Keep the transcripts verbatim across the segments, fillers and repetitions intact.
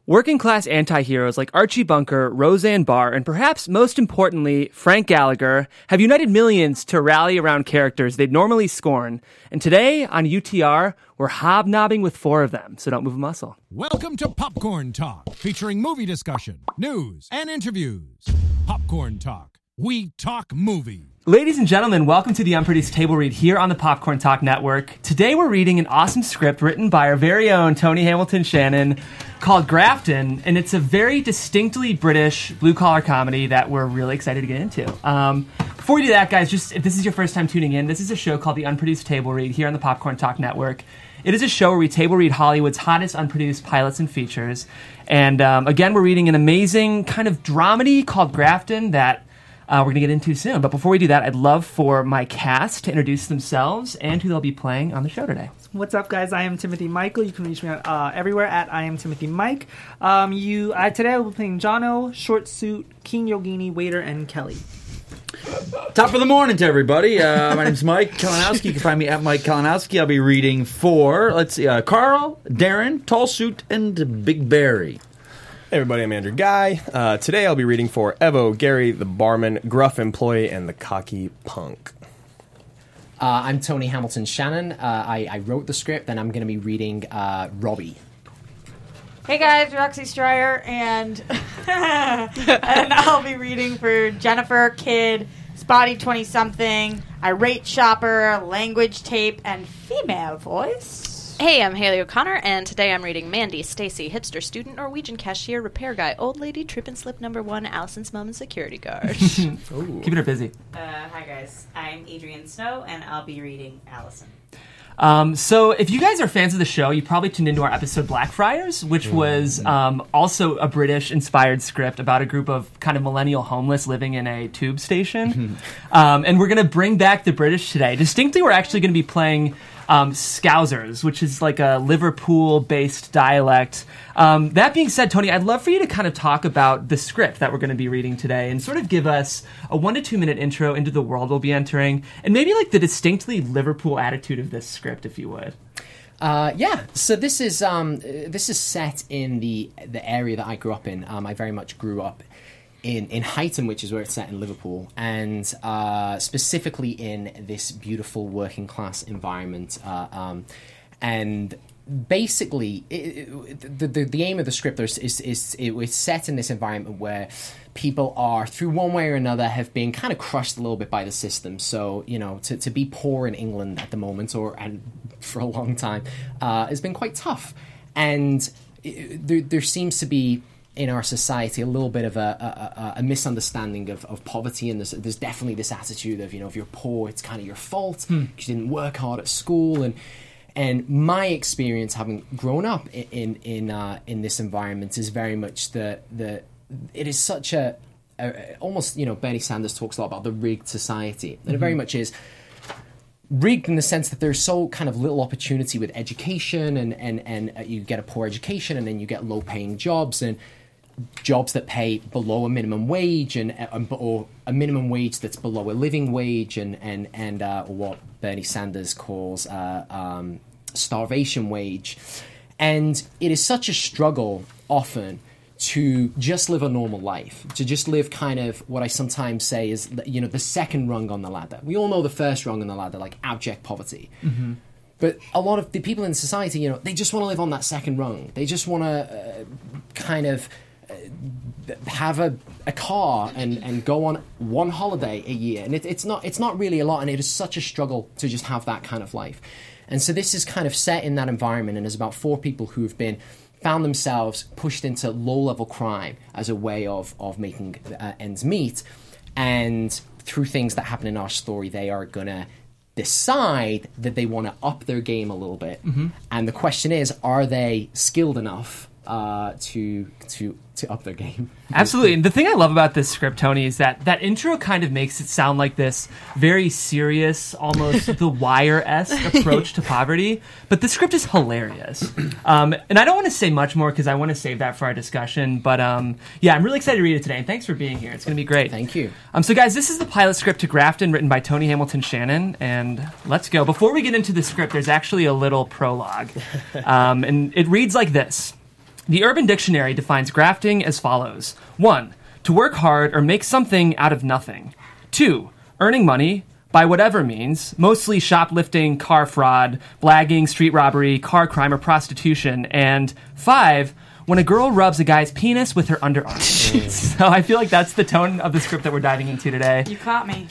Working-class anti-heroes like Archie Bunker, Roseanne Barr, and perhaps most importantly, Frank Gallagher, have united millions to rally around characters they'd normally scorn. And today, on U T R, we're hobnobbing with four of them, so don't move a muscle. Welcome to Popcorn Talk, featuring movie discussion, news, and interviews. Popcorn Talk. We talk movies. Ladies and gentlemen, welcome to the Unproduced Table Read here on the Popcorn Talk Network. Today we're reading an awesome script written by our very own Tony Hamilton Shannon called Grafton, and it's a very distinctly British blue-collar comedy that we're really excited to get into. Um, before we do that, guys, just if this is your first time tuning in, this is a show called the Unproduced Table Read here on the Popcorn Talk Network. It is a show where we table read Hollywood's hottest unproduced pilots and features. And um, again, we're reading an amazing kind of dramedy called Grafton that Uh, we're going to get into soon. But before we do that, I'd love for my cast to introduce themselves and who they'll be playing on the show today. What's up, guys? I am Timothy Michael. You can reach me uh, everywhere at I am Timothy Mike. Um, you uh, today I will be playing Jono, Short Suit, King Yogini, Waiter, and Kelly. Top of the morning to everybody. Uh, my name's Mike Kalinowski. You can find me at Mike Kalinowski. I'll be reading for, let's see, uh, Carl, Darren, Tall Suit, and Big Barry. Hey everybody, I'm Andrew Guy. Uh, today I'll be reading for Evo, Gary, the barman, gruff employee, and the cocky punk. Uh, I'm Tony Hamilton Shannon. Uh, I, I wrote the script, and I'm going to be reading uh, Robbie. Hey guys, Roxy Stryer, and and I'll be reading for Jennifer, Kid, Spotty twenty-something, Irate Shopper, Language Tape, and Female Voice. Hey, I'm Haley O'Connor, and today I'm reading Mandy, Stacy, Hipster Student, Norwegian Cashier, Repair Guy, Old Lady, Trip and Slip Number One, Allison's Mom, and Security Guard. Keeping her busy. Uh, hi guys, I'm Adrienne Snow, and I'll be reading Allison. Um, so if you guys are fans of the show, you probably tuned into our episode Blackfriars, which was um, also a British-inspired script about a group of kind of millennial homeless living in a tube station. um, and we're going to bring back the British today. Distinctly, we're actually going to be playing um, Scousers, which is like a Liverpool-based dialect. Um, that being said, Tony, I'd love for you to kind of talk about the script that we're going to be reading today and sort of give us a one to two minute intro into the world we'll be entering, and maybe like the distinctly Liverpool attitude of this script, if you would. Uh, yeah, so this is um, this is set in the the area that I grew up in. Um, I very much grew up in, in Huyton, which is where it's set in Liverpool, and uh, specifically in this beautiful working class environment. Uh, um, and basically, it, it, the, the the aim of the script is is, is it was set in this environment where people are, through one way or another, have been kind of crushed a little bit by the system. So, you know, to, to be poor in England at the moment, or and for a long time, uh, has been quite tough. And it, there, there seems to be, in our society, a little bit of a, a, a misunderstanding of, of poverty, and there's, there's definitely this attitude of, you know, if you're poor, it's kind of your fault, because hmm. you didn't work hard at school. And And my experience, having grown up in in in, uh, in this environment, is very much the the it is such a, a almost, you know, Bernie Sanders talks a lot about the rigged society, and mm-hmm. it very much is rigged in the sense that there's so kind of little opportunity with education, and and and you get a poor education, and then you get low paying jobs, and jobs that pay below a minimum wage, and or a minimum wage that's below a living wage, and and and uh, what Bernie Sanders calls uh, um, starvation wage. And it is such a struggle often to just live a normal life, to just live kind of what I sometimes say is, you know, the second rung on the ladder. We all know the first rung on the ladder, like abject poverty. Mm-hmm. But a lot of the people in society, you know, they just want to live on that second rung. They just want to uh, kind of have a, a car and, and go on one holiday a year, and it, it's not it's not really a lot, and it is such a struggle to just have that kind of life. And so this is kind of set in that environment, and there's about four people who have been found themselves pushed into low-level crime as a way of of making uh, ends meet, and through things that happen in our story, they are gonna decide that they want to up their game a little bit. Mm-hmm. And the question is, are they skilled enough uh, to to to up their game? Absolutely. And the thing I love about this script, Tony, is that that intro kind of makes it sound like this very serious, almost The Wire-esque approach to poverty. But the script is hilarious. Um, and I don't want to say much more because I want to save that for our discussion. But um, yeah, I'm really excited to read it today. And thanks for being here. It's going to be great. Thank you. Um, so guys, this is the pilot script to Grafton, written by Tony Hamilton Shannon. And let's go. Before we get into the script, there's actually a little prologue. Um, and it reads like this. The Urban Dictionary defines grafting as follows. one. To work hard or make something out of nothing. two. Earning money by whatever means, mostly shoplifting, car fraud, blagging, street robbery, car crime, or prostitution. And five. When a girl rubs a guy's penis with her underarm. So I feel like that's the tone of the script that we're diving into today. You caught me.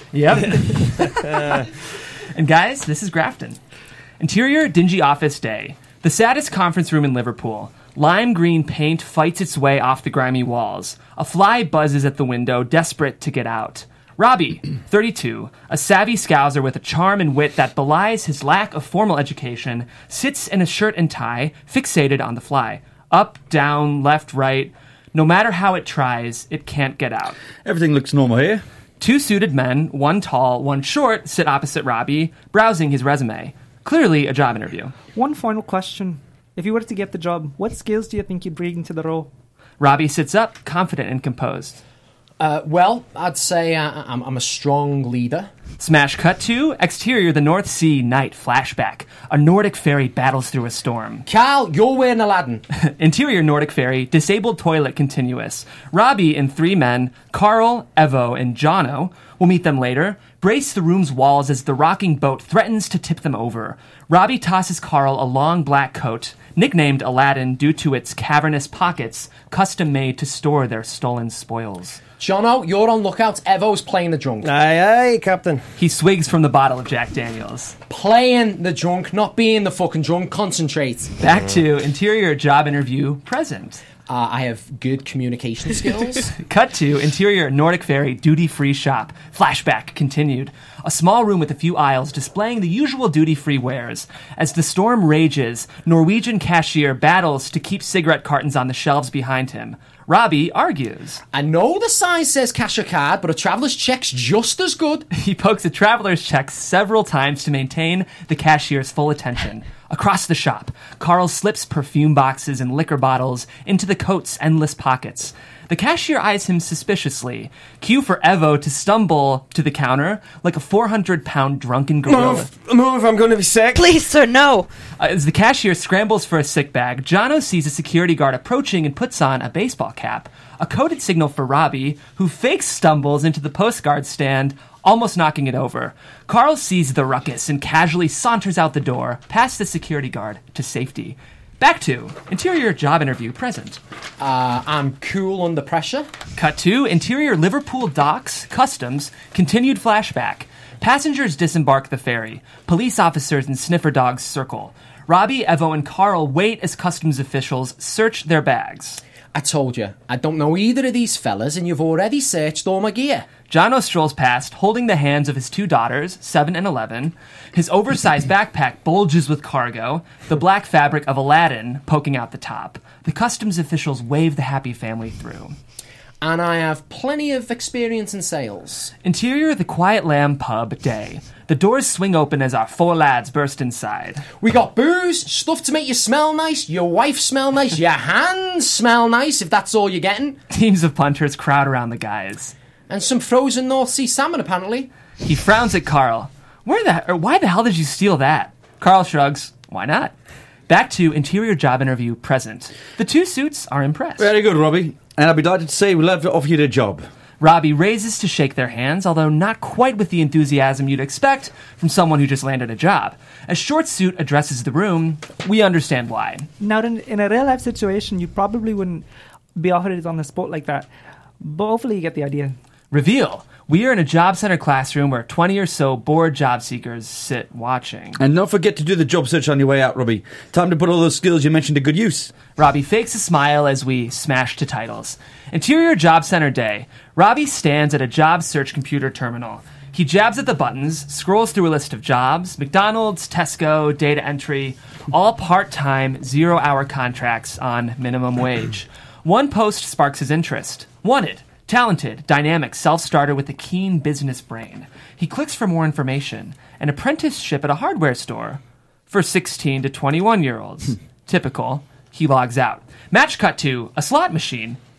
Yep. And guys, this is Grafton. Interior, dingy office day. The saddest conference room in Liverpool. Lime green paint fights its way off the grimy walls. A fly buzzes at the window, desperate to get out. Robbie, thirty-two, a savvy scouser with a charm and wit that belies his lack of formal education, sits in a shirt and tie, fixated on the fly. Up, down, left, right. No matter how it tries, it can't get out. Everything looks normal here. Two suited men, one tall, one short, sit opposite Robbie, browsing his resume. Clearly a job interview. One final question. If you were to get the job, what skills do you think you'd bring to the role? Robbie sits up, confident and composed. Uh, well, I'd say uh, I'm, I'm a strong leader. Smash cut to, exterior, the North Sea, night, flashback. A Nordic ferry battles through a storm. Carl, you're wearing Aladdin. Interior, Nordic ferry, disabled toilet continuous. Robbie and three men, Carl, Evo, and Jono, we'll meet them later, brace the room's walls as the rocking boat threatens to tip them over. Robbie tosses Carl a long black coat, nicknamed Aladdin due to its cavernous pockets, custom made to store their stolen spoils. Jono, you're on lookout. Evo's playing the drunk. Aye, aye, Captain. He swigs from the bottle of Jack Daniels. Playing the drunk, not being the fucking drunk. Concentrate. Back to interior job interview present. Uh, I have good communication skills. Cut to interior Nordic Ferry duty-free shop. Flashback continued. A small room with a few aisles displaying the usual duty-free wares. As the storm rages, Norwegian cashier battles to keep cigarette cartons on the shelves behind him. Robbie argues. I know the sign says cash or card, but a traveller's check's just as good. He pokes a traveler's check several times to maintain the cashier's full attention. Across the shop, Carl slips perfume boxes and liquor bottles into the coat's endless pockets. The cashier eyes him suspiciously. Cue for Evo to stumble to the counter like a four hundred pound drunken gorilla. Move, move, I'm going to be sick. Please, sir, no. Uh, as the cashier scrambles for a sick bag, Jono sees a security guard approaching and puts on a baseball cap. A coded signal for Robbie, who fakes stumbles into the postcard stand, almost knocking it over. Carl sees the ruckus and casually saunters out the door, past the security guard, to safety. Back to interior job interview present. Uh, I'm cool under pressure. Cut to interior Liverpool docks, customs, continued flashback. Passengers disembark the ferry. Police officers and sniffer dogs circle. Robbie, Evo, and Carl wait as customs officials search their bags. I told you, I don't know either of these fellas, and you've already searched all my gear. Jono strolls past, holding the hands of his two daughters, seven and eleven. His oversized backpack bulges with cargo, the black fabric of Aladdin poking out the top. The customs officials wave the happy family through. And I have plenty of experience in sales. Interior, the Quiet Lamb pub, day. The doors swing open as our four lads burst inside. We got booze, stuff to make you smell nice, your wife smell nice, your hands smell nice, if that's all you're getting. Teams of punters crowd around the guys. And some frozen North Sea salmon, apparently. He frowns at Carl. Where the, or why the hell did you steal that? Carl shrugs. Why not? Back to interior job interview present. The two suits are impressed. Very good, Robbie. And I'll be delighted to say we'd love to offer you the job. Robbie raises to shake their hands, although not quite with the enthusiasm you'd expect from someone who just landed a job. As Short Suit addresses the room, we understand why. Now, in, in a real-life situation, you probably wouldn't be offered it on the spot like that. But hopefully you get the idea. Reveal. We are in a job center classroom where twenty or so bored job seekers sit watching. And don't forget to do the job search on your way out, Robbie. Time to put all those skills you mentioned to good use. Robbie fakes a smile as we smash to titles. Interior Job Center Day. Robbie stands at a job search computer terminal. He jabs at the buttons, scrolls through a list of jobs, McDonald's, Tesco, data entry, all part-time, zero-hour contracts on minimum wage. One post sparks his interest. Wanted. Talented, dynamic, self-starter with a keen business brain. He clicks for more information. An apprenticeship at a hardware store for sixteen to twenty-one-year-olds. Typical. He logs out. Match cut to a slot machine.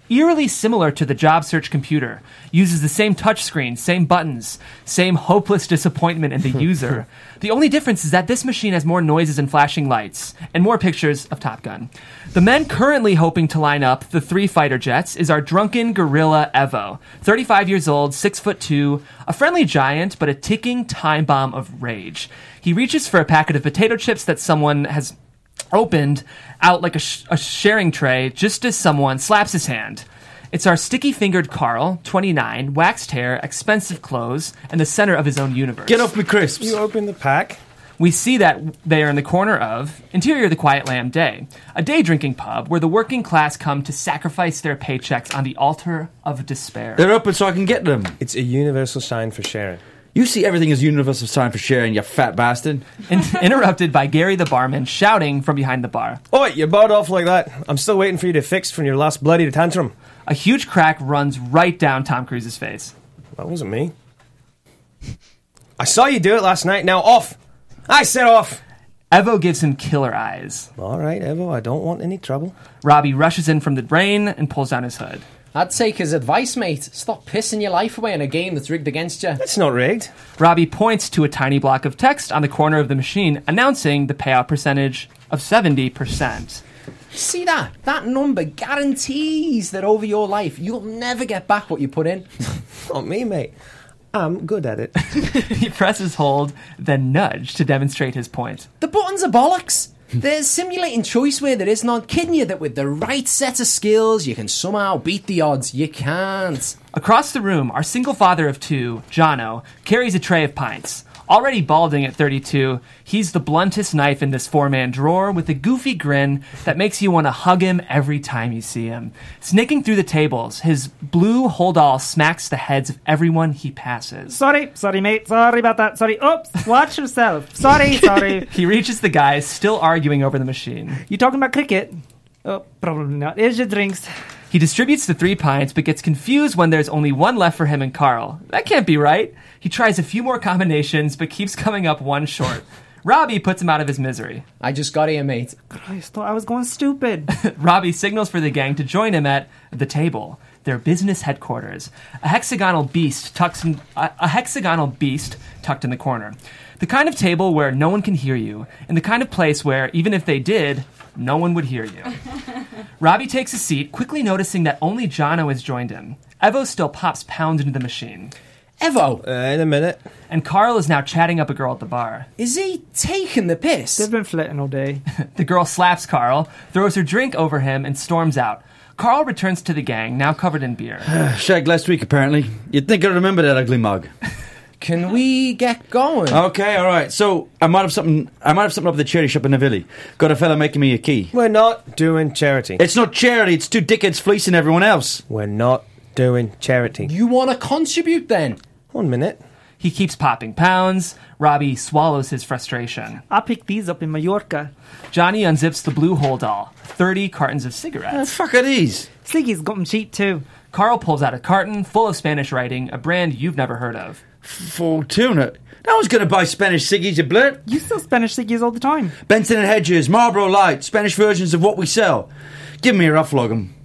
eerily similar to the job search computer, uses the same touchscreen, same buttons, same hopeless disappointment in the user. The only difference is that this machine has more noises and flashing lights, and more pictures of Top Gun. The men currently hoping to line up the three fighter jets is our drunken gorilla Evo, thirty-five years old, six foot two, a friendly giant, but a ticking time bomb of rage. He reaches for a packet of potato chips that someone has opened out like a, sh- a sharing tray just as someone slaps his hand. It's our sticky-fingered Carl, twenty-nine, waxed hair, expensive clothes, and the center of his own universe. Get off me crisps. You open the pack. We see that they are in the corner of Interior the Quiet Lamb Day, a day-drinking pub where the working class come to sacrifice their paychecks on the altar of despair. They're open so I can get them. It's a universal sign for sharing. You see everything as universal sign for sharing, you fat bastard. In- interrupted by Gary the barman shouting from behind the bar. Oi, you bowed off like that. I'm still waiting for you to fix from your last bloody tantrum. A huge crack runs right down Tom Cruise's face. That wasn't me. I saw you do it last night. Now off. I said off. Evo gives him killer eyes. All right, Evo, I don't want any trouble. Robbie rushes in from the rain and pulls down his hood. I'd take his advice, mate. Stop pissing your life away in a game that's rigged against you. It's not rigged. Robbie points to a tiny block of text on the corner of the machine announcing the payout percentage of seventy percent. See that? That number guarantees that over your life, you'll never get back what you put in. Not me, mate. I'm good at it. He presses hold, then nudge to demonstrate his point. The buttons are bollocks. They're simulating choice where there is none. Kidding you that with the right set of skills, you can somehow beat the odds. You can't. Across the room, our single father of two, Jono, carries a tray of pints. Already balding at thirty-two, he's the bluntest knife in this four-man drawer with a goofy grin that makes you want to hug him every time you see him. Snaking through the tables, his blue holdall smacks the heads of everyone he passes. Sorry, sorry, mate. Sorry about that. Sorry. Oops. Watch yourself. Sorry, sorry. He reaches the guys still arguing over the machine. You talking about cricket? Oh, probably not. Here's your drinks. He distributes the three pints, but gets confused when there's only one left for him and Carl. That can't be right. He tries a few more combinations, but keeps coming up one short. Robbie puts him out of his misery. I just got here, mate. Christ, thought I was going stupid. Robbie signals for the gang to join him at the table, their business headquarters. A hexagonal beast tucked in, a, a hexagonal beast tucked in the corner. The kind of table where no one can hear you, and the kind of place where, even if they did, no one would hear you. Robbie takes a seat, quickly noticing that only Jono has joined him. Evo still pops pounds into the machine. Evo! Uh, in a minute. And Carl is now chatting up a girl at the bar. Is he taking the piss? They've been flirting all day. The girl slaps Carl, throws her drink over him, and storms out. Carl returns to the gang, now covered in beer. Shagged last week, apparently. You'd think I'd remember that ugly mug. Can we get going? Okay, all right. So I might have something. I might have something up at the charity shop in the village. Got a fella making me a key. We're not doing charity. It's not charity. It's two dickheads fleecing everyone else. We're not doing charity. You want to contribute then? One minute. He keeps popping pounds. Robbie swallows his frustration. I picked these up in Mallorca. Johnny unzips the blue holdall. Thirty cartons of The cigarettes. fuck are these? Siggy's got them cheap too. Carl pulls out a carton full of Spanish writing, a brand you've never heard of. Fortuna. No one's going to buy Spanish ciggies, you blurt. You sell Spanish Siggy's all the time. Benson and Hedges, Marlboro Light, Spanish versions of what we sell. Give me a rough log 'em.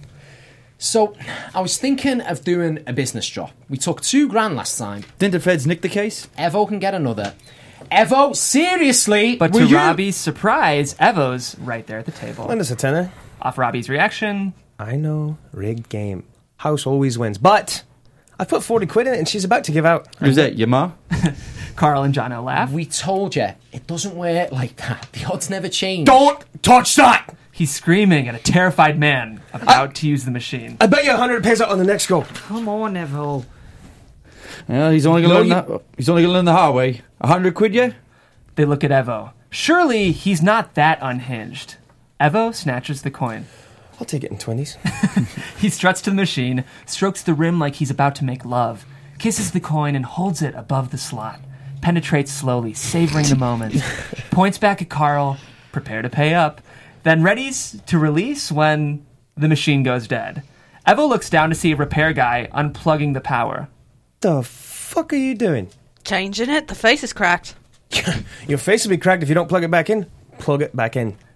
So, I was thinking of doing a business drop. We took two grand last time. Didn't the feds nick the case? Evo can get another. Evo, seriously? But will to you- Robbie's surprise, Evo's right there at the table. Lend us a tenner. Off Robbie's reaction, I know, rigged game. House always wins. But I put forty quid in it and she's about to give out. Who's that, your ma? Carl and Jono laugh. We told you, it doesn't work like that. The odds never change. Don't touch that! He's screaming at a terrified man about to use the machine. I bet you a hundred pays out on the next go. Come on, Evo. Yeah, he's only going to No, learn the he's only going to learn the hard way. A hundred quid, yeah? They look at Evo. Surely he's not that unhinged. Evo snatches the coin. I'll take it in twenties. He struts to the machine, strokes the rim like he's about to make love, kisses the coin and holds it above the slot, penetrates slowly, savoring the moment, points back at Carl, prepare to pay up, then readies to release when the machine goes dead. Evo looks down to see a repair guy unplugging the power. The fuck are you doing? Changing it. The face is cracked. Your face will be cracked if you don't plug it back in. Plug it back in.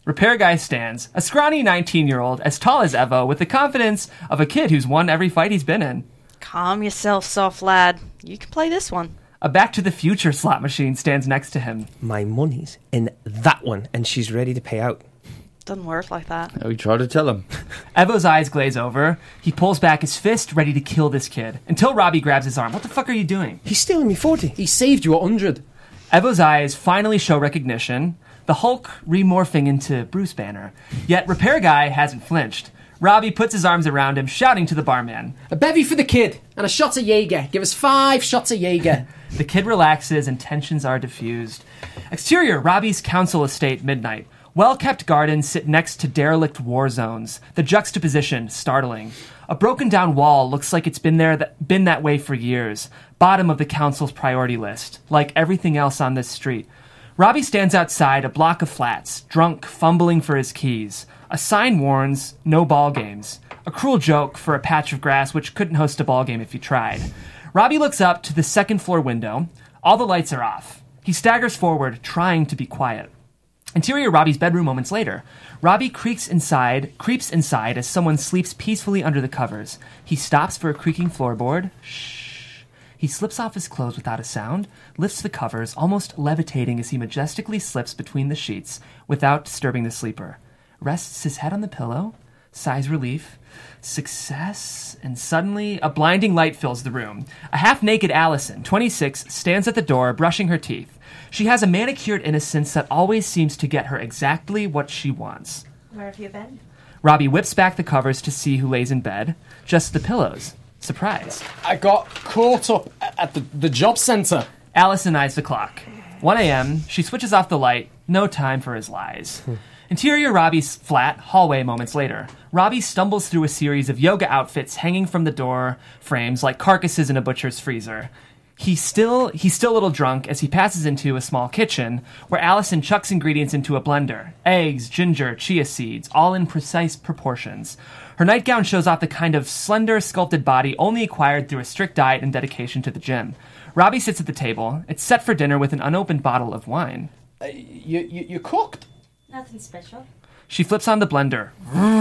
Repair Guy stands, a scrawny nineteen-year-old, as tall as Evo, with the confidence of a kid who's won every fight he's been in. Calm yourself, soft lad. You can play this one. A Back to the Future slot machine stands next to him. My money's in that one, and she's ready to pay out. Doesn't work like that. We try to tell him. Evo's eyes glaze over. He pulls back his fist, ready to kill this kid, until Robbie grabs his arm. What the fuck are you doing? He's stealing me forty. He saved you a hundred. Evo's eyes finally show recognition, the Hulk remorphing into Bruce Banner. Yet Repair Guy hasn't flinched. Robbie puts his arms around him, shouting to the barman. A bevy for the kid, and a shot of Jaeger. Give us five shots of Jaeger. The kid relaxes and tensions are diffused. Exterior, Robbie's council estate, midnight. Well-kept gardens sit next to derelict war zones. The juxtaposition, startling. A broken-down wall looks like it's been there, that, been that way for years. Bottom of the council's priority list, like everything else on this street. Robbie stands outside a block of flats, drunk, fumbling for his keys. A sign warns, no ball games. A cruel joke for a patch of grass which couldn't host a ball game if you tried. Robbie looks up to the second-floor window. All the lights are off. He staggers forward, trying to be quiet. Interior Robbie's bedroom moments later. Robbie creaks inside, creeps inside as someone sleeps peacefully under the covers. He stops for a creaking floorboard. Shh. He slips off his clothes without a sound, lifts the covers, almost levitating as he majestically slips between the sheets without disturbing the sleeper. Rests his head on the pillow, sighs relief, success, and suddenly a blinding light fills the room. A half-naked Allison, twenty-six, stands at the door, brushing her teeth. She has a manicured innocence that always seems to get her exactly what she wants. Where have you been? Robbie whips back the covers to see who lays in bed. Just the pillows. Surprised. I got caught up at the, the job centre. Allison eyes the clock. one a.m. She switches off the light. No time for his lies. Interior Robbie's flat, hallway moments later. Robbie stumbles through a series of yoga outfits hanging from the door frames like carcasses in a butcher's freezer. He's still he's still a little drunk as he passes into a small kitchen where Allison chucks ingredients into a blender. Eggs, ginger, chia seeds, all in precise proportions. Her nightgown shows off the kind of slender, sculpted body only acquired through a strict diet and dedication to the gym. Robbie sits at the table. It's set for dinner with an unopened bottle of wine. Uh, you, you you cooked? Nothing special. She flips on the blender,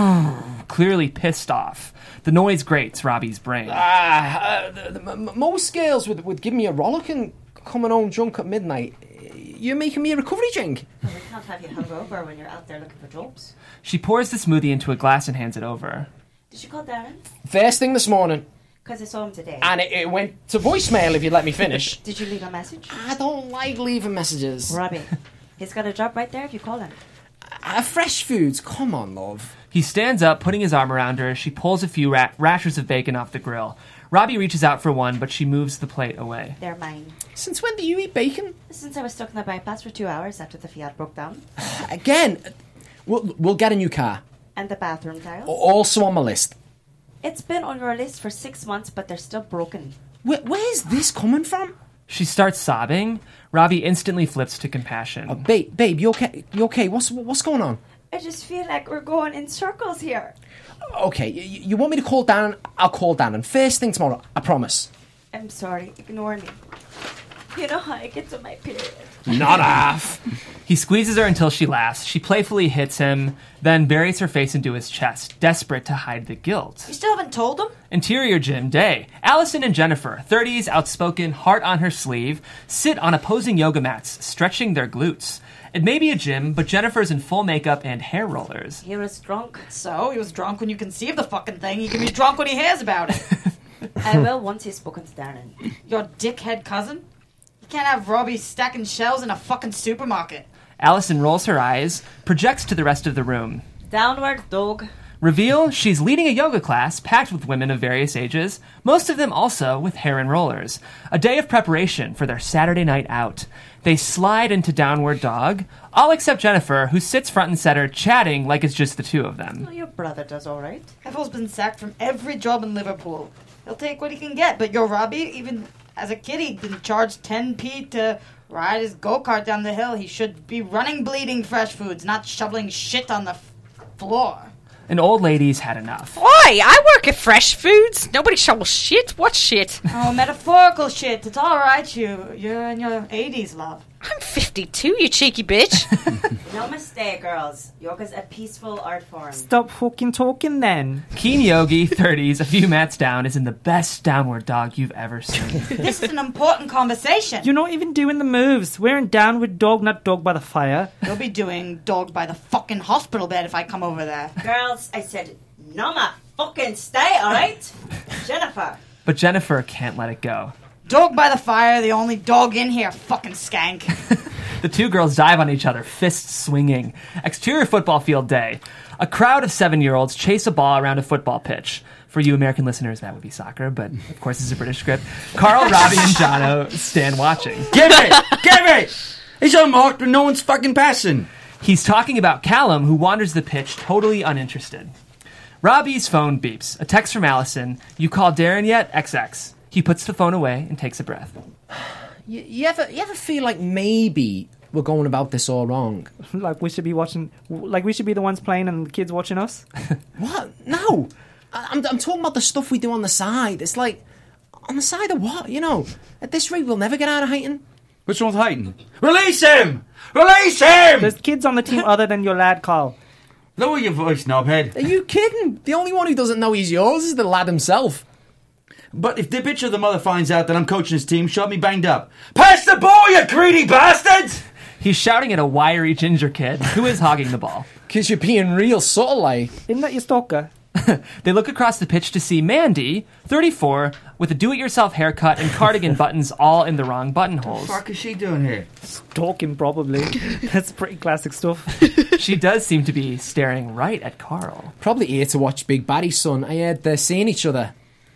clearly pissed off. The noise grates Robbie's brain. Ah, uh, the, the, m- most girls would, would give me a rollicking coming home drunk at midnight. You're making me a recovery drink. Well, we can't have you hungover when you're out there looking for jobs. She pours the smoothie into a glass and hands it over. Did you call Darren? First thing this morning. Because I saw him today. And it, it went to voicemail if you let me finish. Did you leave a message? I don't like leaving messages. Robbie, he's got a job right there if you call him. Uh, fresh foods, come on, love. He stands up, putting his arm around her. She pulls a few ra- rashers of bacon off the grill. Robbie reaches out for one, but she moves the plate away. They're mine. Since when do you eat bacon? Since I was stuck in the bypass for two hours after the Fiat broke down. Again, we'll, we'll get a new car. And the bathroom tiles. Also on my list. It's been on your list for six months, but they're still broken. Where, where's this coming from? She starts sobbing. Robbie instantly flips to compassion. Oh, babe, babe, you okay? You okay? What's what's going on? I just feel like we're going in circles here. Okay, you, you want me to call Dan? I'll call Dan. And first thing tomorrow, I promise. I'm sorry, ignore me. You know how I get to my period. Not half. He squeezes her until she laughs. She playfully hits him, then buries her face into his chest, desperate to hide the guilt. You still haven't told him? Interior gym day. Allison and Jennifer, thirties, outspoken, heart on her sleeve, sit on opposing yoga mats, stretching their glutes. It may be a gym, but Jennifer's in full makeup and hair rollers. He was drunk. So, he was drunk when you conceived the fucking thing. He can be drunk when he hears about it. I will once he's spoken to Darren. Your dickhead cousin? You can't have Robbie stacking shelves in a fucking supermarket. Allison rolls her eyes, projects to the rest of the room. Downward dog. Reveal, she's leading a yoga class packed with women of various ages, most of them also with hair and rollers. A day of preparation for their Saturday night out. They slide into downward dog, all except Jennifer, who sits front and center chatting like it's just the two of them. Well, your brother does all right. Evel's been sacked from every job in Liverpool. He'll take what he can get, but your Robbie, even as a kid, he didn't charge ten p to ride his go-kart down the hill. He should be running bleeding fresh foods, not shoveling shit on the f- floor. An old lady's had enough. Oi, I work at Fresh Foods. Nobody shovels shit. What shit? Oh, metaphorical shit. It's all right, you. You're in your eighties, love. I'm fifty-two, you cheeky bitch. No mistake, girls. Yoga's a peaceful art form. Stop fucking talking then. Keen Yogi, thirties, a few mats down, is in the best downward dog you've ever seen. This is an important conversation. You're not even doing the moves. We're in downward dog, not dog by the fire. You'll be doing dog by the fucking hospital bed if I come over there. Girls, I said, no ma fucking stay, alright? Jennifer. But Jennifer can't let it go. Dog by the fire, the only dog in here, fucking skank. The two girls dive on each other, fists swinging. Exterior football field day. A crowd of seven-year-olds chase a ball around a football pitch. For you American listeners, that would be soccer, but of course it's a British script. Carl, Robbie, and Jono stand watching. Give it! Give it! It's unmarked and no one's fucking passing. He's talking about Callum, who wanders the pitch totally uninterested. Robbie's phone beeps. A text from Allison. You called Darren yet? X X. He puts the phone away and takes a breath. You, you ever you ever feel like maybe we're going about this all wrong? Like we should be watching, like we should be the ones playing and the kids watching us? What? No. I, I'm, I'm talking about the stuff we do on the side. It's like, on the side of what? You know, at this rate we'll never get out of Heighton. What's wrong with Heighton? Release him! Release him! There's kids on the team other than your lad, Carl. Lower your voice, knobhead. Are you kidding? The only one who doesn't know he's yours is the lad himself. But if the bitch of the mother finds out that I'm coaching his team, she'll have me banged up. Pass the ball, you greedy bastards! He's shouting at a wiry ginger kid who is hogging the ball. Because you're being real subtle, like. Isn't that your stalker? They look across the pitch to see Mandy, thirty-four, with a do-it-yourself haircut and cardigan buttons all in the wrong buttonholes. What the fuck is she doing here? Stalking, probably. That's pretty classic stuff. She does seem to be staring right at Carl. Probably here to watch Big Barry, son. I heard they're seeing each other.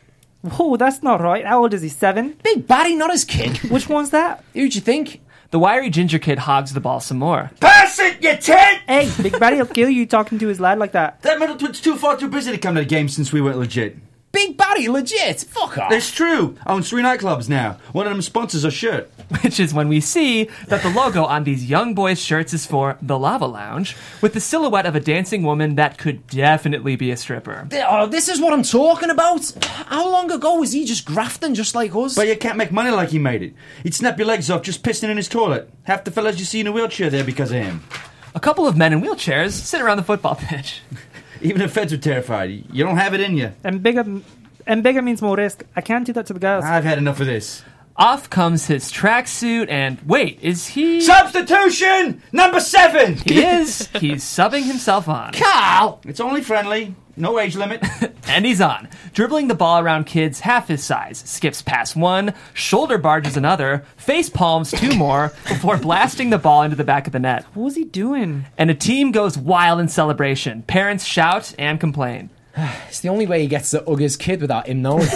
Whoa, that's not right. How old is he? Seven? Big Barry, not his kid. Which one's that? Who'd you think? The wiry ginger kid hogs the ball some more. Pass it, you tit! Hey, Big Barry will kill you talking to his lad like that. That middle twit's too far too busy to come to the game since we went legit. Big Barry, legit? Fuck off. It's true. Owns three nightclubs now. One of them sponsors our shirt. Which is when we see that the logo on these young boys' shirts is for the Lava Lounge, with the silhouette of a dancing woman that could definitely be a stripper. Oh, this is what I'm talking about. How long ago was he just grafting just like us? But you can't make money like he made it. He'd snap your legs off just pissing in his toilet. Half the fellas you see in a wheelchair there because of him. A couple of men in wheelchairs sit around the football pitch. Even the feds are terrified. You don't have it in you. And bigger, and bigger means more risk. I can't do that to the girls. I've had enough of this. Off comes his tracksuit, and wait, is he... Substitution! Number seven! He is. He's subbing himself on. Carl! It's only friendly. No age limit. And he's on. Dribbling the ball around kids half his size. Skips past one, shoulder barges another, face palms two more, before blasting the ball into the back of the net. What was he doing? And a team goes wild in celebration. Parents shout and complain. It's the only way he gets to hug his kid without him knowing.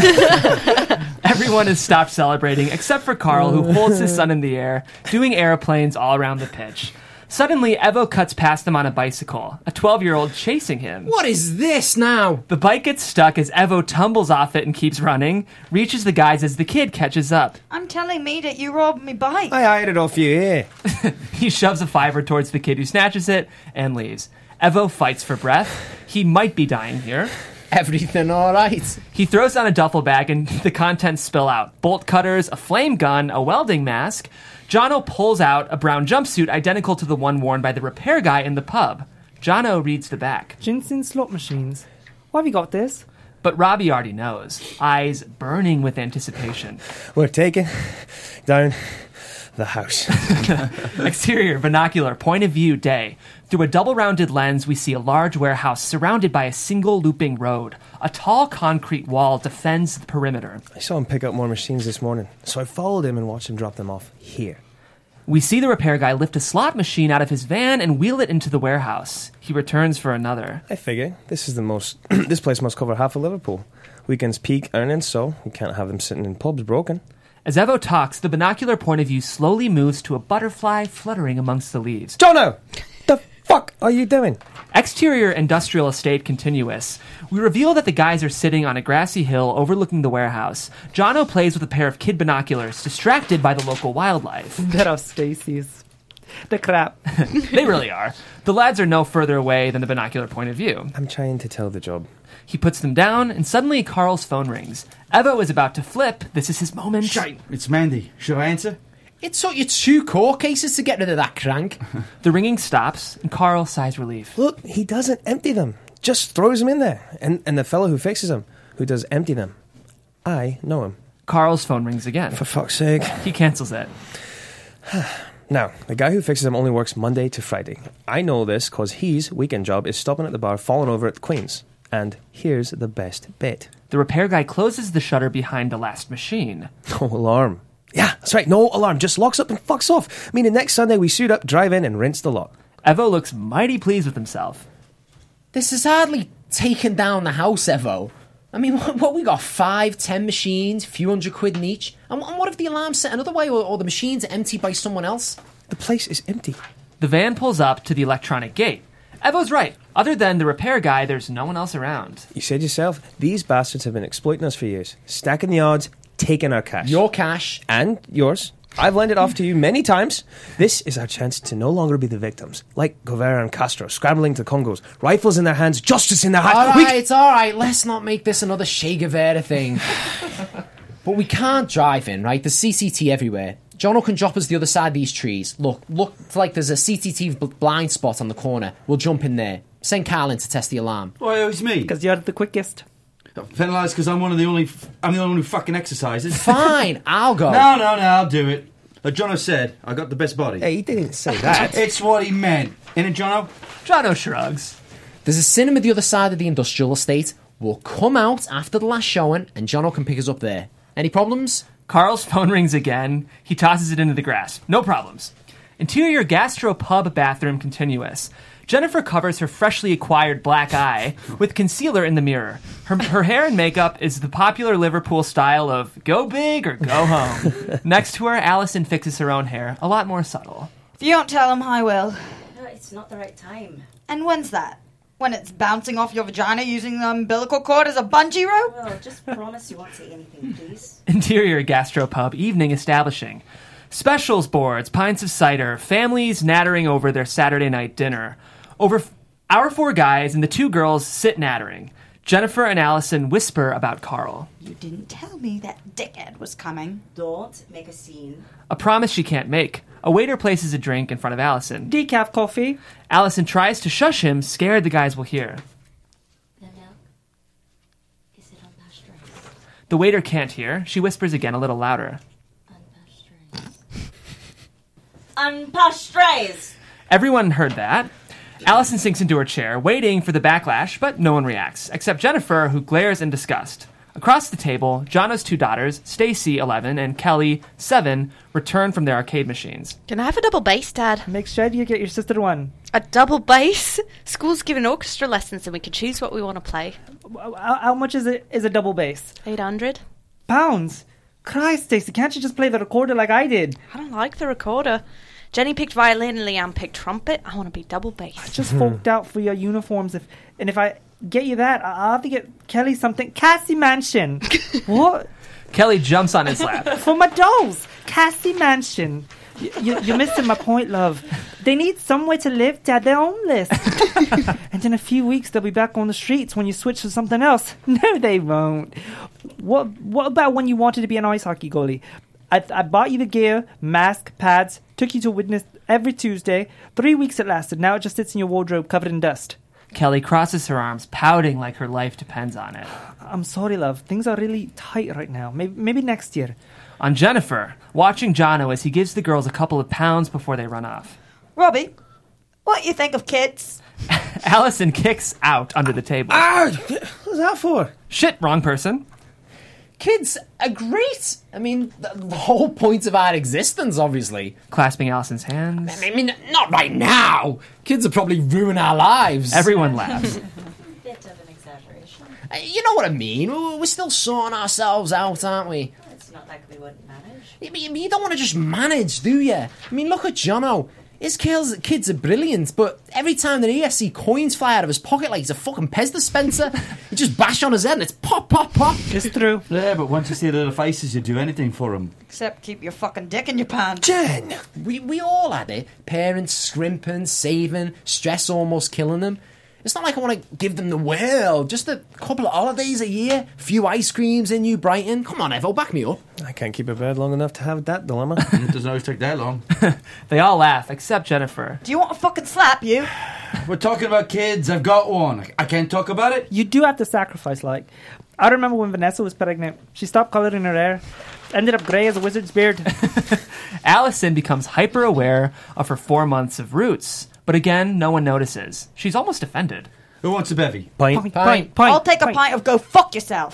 Everyone has stopped celebrating except for Carl, who holds his son in the air, doing airplanes all around the pitch. Suddenly, Evo cuts past him on a bicycle, a twelve-year-old chasing him. What is this now? The bike gets stuck as Evo tumbles off it and keeps running, reaches the guys as the kid catches up. I'm telling me that you robbed me bike. I hired it off you here. He shoves a fiver towards the kid who snatches it and leaves. Evo fights for breath. He might be dying here. Everything all right. He throws down a duffel bag and the contents spill out. Bolt cutters, a flame gun, a welding mask. Jono pulls out a brown jumpsuit identical to the one worn by the repair guy in the pub. Jono reads the back. Ginseng slot machines. Why have you got this? But Robbie already knows, eyes burning with anticipation. We're taking down the house. Exterior, binocular, point of view, day. Through a double-rounded lens, we see a large warehouse surrounded by a single looping road. A tall concrete wall defends the perimeter. I saw him pick up more machines this morning, so I followed him and watched him drop them off here. We see the repair guy lift a slot machine out of his van and wheel it into the warehouse. He returns for another. I figure this is the most. This place must cover half of Liverpool. Weekends peak earnings, so we can't have them sitting in pubs broken. As Evo talks, the binocular point of view slowly moves to a butterfly fluttering amongst the leaves. Jono! The fuck are you doing? Exterior industrial estate continuous. We reveal that the guys are sitting on a grassy hill overlooking the warehouse. Jono plays with a pair of kid binoculars, distracted by the local wildlife. That are Stacy's. The crap. They really are. The lads are no further away than the binocular point of view. I'm trying to tell the job. He puts them down, and suddenly Carl's phone rings. Evo is about to flip. This is his moment. Shite, it's Mandy. Should I answer? It took you two court cases to get rid of that crank. The ringing stops, and Carl sighs relief. Look, he doesn't empty them. Just throws them in there. And, and the fellow who fixes them, who does empty them, I know him. Carl's phone rings again. For fuck's sake. He cancels it. Now, the guy who fixes them only works Monday to Friday. I know this because his weekend job is stopping at the bar, falling over at the Queen's. And here's the best bit. The repair guy closes the shutter behind the last machine. No alarm. Yeah, that's right, no alarm. Just locks up and fucks off. Meaning next Sunday we suit up, drive in, and rinse the lot. Evo looks mighty pleased with himself. This has hardly taken down the house, Evo. I mean, what, what we got? Five, ten machines, few hundred quid in each? And, and what if the alarm's set another way, or, or the machines are emptied by someone else? The place is empty. The van pulls up to the electronic gate. Evo's right. Other than the repair guy, there's no one else around. You said yourself, these bastards have been exploiting us for years. Stacking the odds, taking our cash. Your cash. And yours. I've lent it off to you many times. This is our chance to no longer be the victims. Like Guevara and Castro, scrambling to Congos. Rifles in their hands, justice in their hands. All We- right, it's all right. Let's not make this another Che Guevara thing. But we can't drive in, right? There's C C T everywhere. Jono can drop us the other side of these trees. Look, look like there's a C C T V bl- blind spot on the corner. We'll jump in there. Send Carl in to test the alarm. Why, it's me. Because you're the quickest. Penalised because I'm one of the only. F- I'm the only one who fucking exercises. Fine, I'll go. No, no, no, I'll do it. Like Jono said, I got the best body. Hey, he didn't say that. It's what he meant. Innit, Jono? Jono shrugs. There's a cinema the other side of the industrial estate. We'll come out after the last showing, and Jono can pick us up there. Any problems? Carl's phone rings again. He tosses it into the grass. No problems. Interior gastro pub bathroom continuous. Jennifer covers her freshly acquired black eye with concealer in the mirror. Her, her hair and makeup is the popular Liverpool style of go big or go home. Next to her, Allison fixes her own hair, a lot more subtle. If you don't tell him, I will. No, it's not the right time. And when's that? When it's bouncing off your vagina using the umbilical cord as a bungee rope? Well, just promise you won't say anything, please. Interior gastropub evening establishing. Specials boards, pints of cider, families nattering over their Saturday night dinner. Over f- our four guys and the two girls sit nattering. Jennifer and Allison whisper about Carl. You didn't tell me that dickhead was coming. Don't make a scene. A promise she can't make. A waiter places a drink in front of Allison. Decaf coffee. Allison tries to shush him, scared the guys will hear. The milk? Is it unpasteurized? The waiter can't hear. She whispers again a little louder. Unpasteurized. Unpasteurized! Everyone heard that. Allison sinks into her chair, waiting for the backlash, but no one reacts, except Jennifer, who glares in disgust. Across the table, Jono's two daughters, Stacy, eleven, and Kelly, seven, return from their arcade machines. Can I have a double bass, Dad? Make sure you get your sister one. A double bass? School's giving orchestra lessons and we can choose what we want to play. How, how much is it? Is a double bass? eight hundred? Pounds. Christ, Stacey, can't you just play the recorder like I did? I don't like the recorder. Jenny picked violin and Leanne picked trumpet. I want to be double bass. I just forked out for your uniforms. If and if I get you that, I'll have to get Kelly something. Cassie Mansion. What? Kelly jumps on his lap. For my dolls. Cassie Mansion. You, you, you're missing my point, love. They need somewhere to live, Dad. They're homeless. And in a few weeks, they'll be back on the streets when you switch to something else. No, they won't. What What about when you wanted to be an ice hockey goalie? I, I bought you the gear, mask, pads, took you to witness every Tuesday. Three weeks it lasted. Now it just sits in your wardrobe covered in dust. Kelly crosses her arms, pouting like her life depends on it. I'm sorry, love. Things are really tight right now. Maybe, maybe next year. On Jennifer, watching Jono as he gives the girls a couple of pounds before they run off. Robbie, what you think of kids? Allison kicks out under the table. Ah! What's that for? Shit, wrong person. Kids are great. I mean, the, the whole point of our existence, obviously. Clasping Allison's hands. I mean, not right now. Kids will probably ruin our lives. Everyone laughs. Bit of an exaggeration. Uh, You know what I mean? We're we're still sorting ourselves out, aren't we? It's not like we wouldn't manage. I mean, You don't want to just manage, do you? I mean, look at Jono. His kids, kids are brilliant, but every time that he see coins fly out of his pocket like he's a fucking Pez dispenser, he just bash on his head and it's pop, pop, pop. It's true. Yeah, but once you see the little faces, you do anything for them. Except keep your fucking dick in your pants. Jen, we, we all had it. Parents scrimping, saving, stress almost killing them. It's not like I want to give them the world. Just a couple of holidays a year, few ice creams in New Brighton. Come on, Evo, back me up. I can't keep a bed long enough to have that dilemma. It doesn't always take that long. They all laugh, except Jennifer. Do you want to fucking slap you? We're talking about kids. I've got one. I can't talk about it. You do have to sacrifice, like. I remember when Vanessa was pregnant. She stopped colouring her hair. Ended up grey as a wizard's beard. Allison becomes hyper-aware of her four months of roots. But again, no one notices. She's almost offended. Who wants a bevy? Pint. Pint, pint, pint, I'll take a pint of go fuck yourself.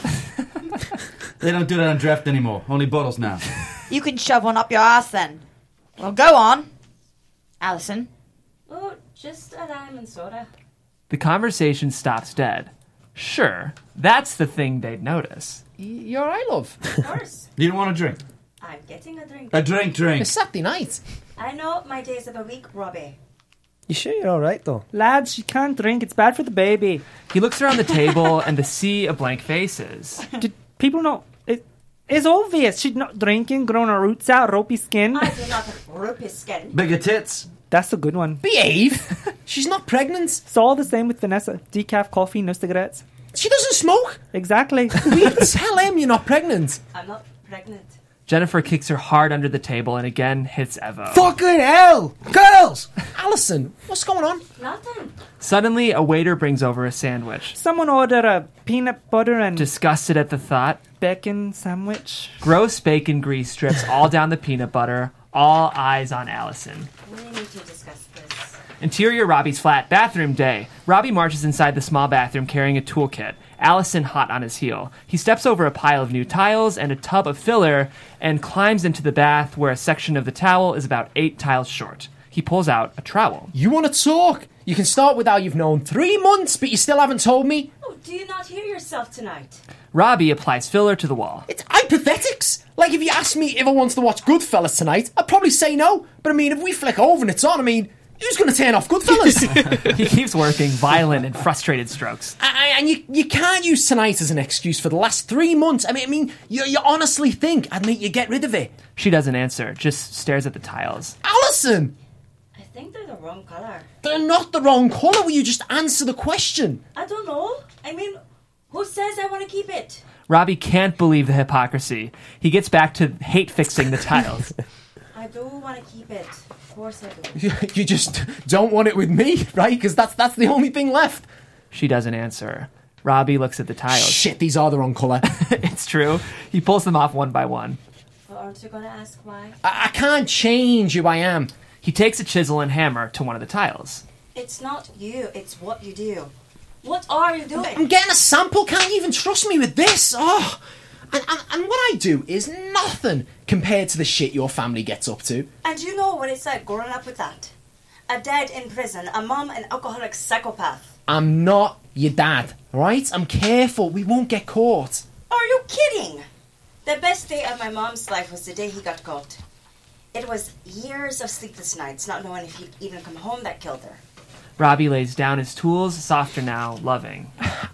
They don't do that on draft anymore. Only bottles now. You can shove one up your ass then. Well, go on. Allison. Oh, just a lime and soda. The conversation stops dead. Sure, that's the thing they'd notice. Y- You all right, love? Of course. You don't want a drink? I'm getting a drink. A drink, drink. It's Saturday night. I know my days of the week, Robbie. You sure you're all right, though? Lads, you can't drink. It's bad for the baby. He looks around the table and the sea of blank faces. Did people know? It, it's obvious. She's not drinking, growing her roots out, ropey skin. I do not have ropey skin. Bigger tits. That's a good one. Behave. She's not pregnant. It's all the same with Vanessa. Decaf coffee, no cigarettes. She doesn't smoke. Exactly. We tell him you're not pregnant. I'm not pregnant. Jennifer kicks her hard under the table and again hits Evo. Fucking hell! Girls! Allison, what's going on? Nothing. Suddenly, a waiter brings over a sandwich. Someone order a peanut butter and Disgusted at the thought, bacon sandwich. gross bacon grease drips all down the peanut butter, all eyes on Allison. We need to discuss this. Interior Robbie's flat, bathroom day. Robbie marches inside the small bathroom carrying a toolkit. Allison hot on his heel. He steps over a pile of new tiles and a tub of filler and climbs into the bath where a section of the towel is about eight tiles short. He pulls out a trowel. You want to talk? You can start with how you've known three months, but you still haven't told me. Oh, do you not hear yourself tonight? Robbie applies filler to the wall. It's hypothetics. Like, if you asked me if I wants to watch Goodfellas tonight, I'd probably say no. But I mean, if we flick over and it's on, I mean, who's going to turn off Goodfellas? He keeps working, violent and frustrated strokes. I- I- and you, you can't use tonight as an excuse for the last three months. I mean, I mean, you, you honestly think I'd make you get rid of it? She doesn't answer, just stares at the tiles. Allison! I think they're the wrong color. They're not the wrong colour. Will you just answer the question? I don't know. I mean, who says I want to keep it? Robbie can't believe the hypocrisy. He gets back to hate fixing the tiles. I do want to keep it. Of course I do. You, you just don't want it with me, right? Because that's, that's the only thing left. She doesn't answer. Robbie looks at the tiles. Shit, these are the wrong colour. It's true. He pulls them off one by one. But aren't you going to ask why? I, I can't change who I am. He takes a chisel and hammer to one of the tiles. It's not you. It's what you do. What are you doing? I'm getting a sample. Can't you even trust me with this? Oh, and, and, and what I do is nothing compared to the shit your family gets up to. And you know what it's like growing up with that? A dad in prison, a mum an alcoholic psychopath. I'm not your dad, right? I'm careful. We won't get caught. Are you kidding? The best day of my mom's life was the day he got caught. It was years of sleepless nights, not knowing if he'd even come home, that killed her. Robbie lays down his tools, softer now, loving.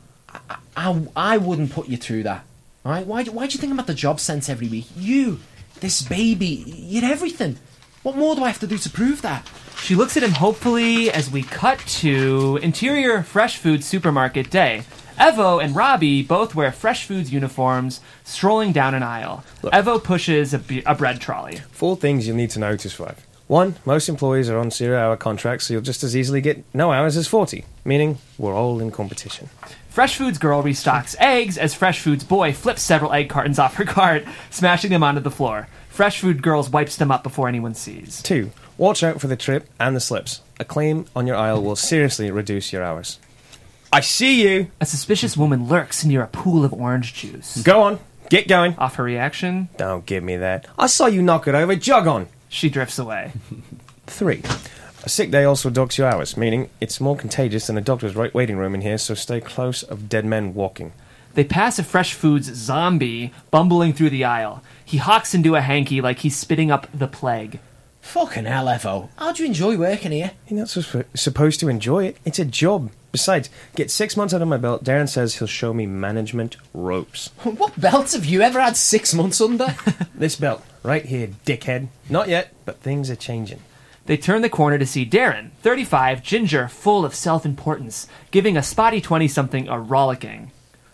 I, I wouldn't put you through that, all right? Why, why do you think I'm at the job sense every week? You, this baby, you're everything. What more do I have to do to prove that? She looks at him hopefully as we cut to interior fresh food supermarket day. Evo and Robbie both wear fresh foods uniforms, strolling down an aisle. Look. Evo pushes a, b- a bread trolley. Four things you'll need to know to survive. One, most employees are on zero-hour contracts, so you'll just as easily get no hours as forty, meaning we're all in competition. Fresh Foods girl restocks eggs as Fresh Foods boy flips several egg cartons off her cart, smashing them onto the floor. Fresh Food girls wipes them up before anyone sees. Two, watch out for the trip and the slips. A claim on your aisle will seriously reduce your hours. I see you! A suspicious woman lurks near a pool of orange juice. Go on, get going. Off her reaction, Don't give me that. I saw you knock it over, jog on. she drifts away. Three, a sick day also docks your hours, meaning it's more contagious than a doctor's right waiting room in here, so stay close of dead men walking. They pass a Fresh Foods zombie bumbling through the aisle. He hawks into a hanky like he's spitting up the plague. Fucking hell, Evo. How do you enjoy working here? You're not su- supposed to enjoy it. It's a job. Besides, get six months out of my belt, Darren says he'll show me management ropes. What belts have you ever had six months under? This belt, right here, dickhead. Not yet, but things are changing. They turn the corner to see Darren, thirty-five, ginger, full of self-importance, giving a spotty twenty-something a rollicking.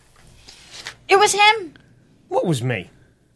It was him. What was me?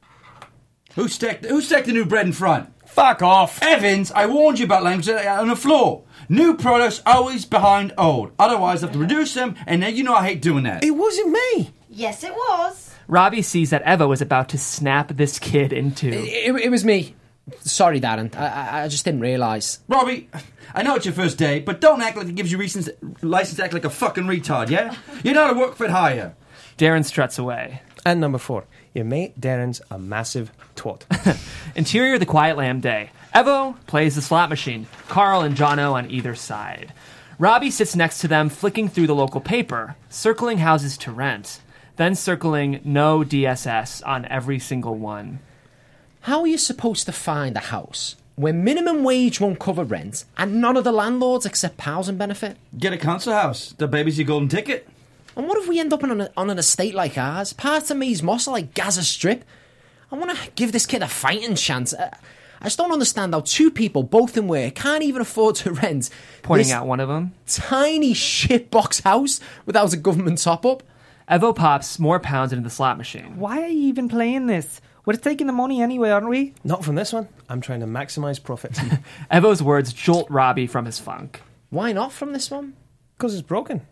Who stuck, who stuck the new bread in front? Fuck off! Evans, I warned you about language on the floor. New products always behind old. Otherwise, I have to reduce them, and then you know I hate doing that. It wasn't me! Yes, it was. Robbie sees that Evo is about to snap this kid into... It, it, it was me. Sorry, Darren. I, I, I just didn't realise. Robbie, I know it's your first day, but don't act like it gives you reasons, license to act like a fucking retard, yeah? You're not a work fit hire. Darren struts away. And number four, your mate Darren's a massive twat. Interior the Quiet Lamb Day. Evo plays the slot machine. Carl and Jono on either side. Robbie sits next to them, flicking through the local paper, circling houses to rent, then circling no D S S on every single one. How are you supposed to find a house where minimum wage won't cover rent and none of the landlords accept housing benefit? Get a council house. The baby's your golden ticket. And what if we end up on, a, on an estate like ours? Parts of Me's Moss are like Gaza Strip. I want to give this kid a fighting chance. I, I just don't understand how two people, both in work, can't even afford to rent Pointing this out one of them. tiny shitbox house without a government top-up. Evo pops more pounds into the slot machine. Why are you even playing this? We're taking the money anyway, aren't we? Not from this one. I'm trying to maximise profits. Evo's words jolt Robbie from his funk. Why not from this one? Because it's broken.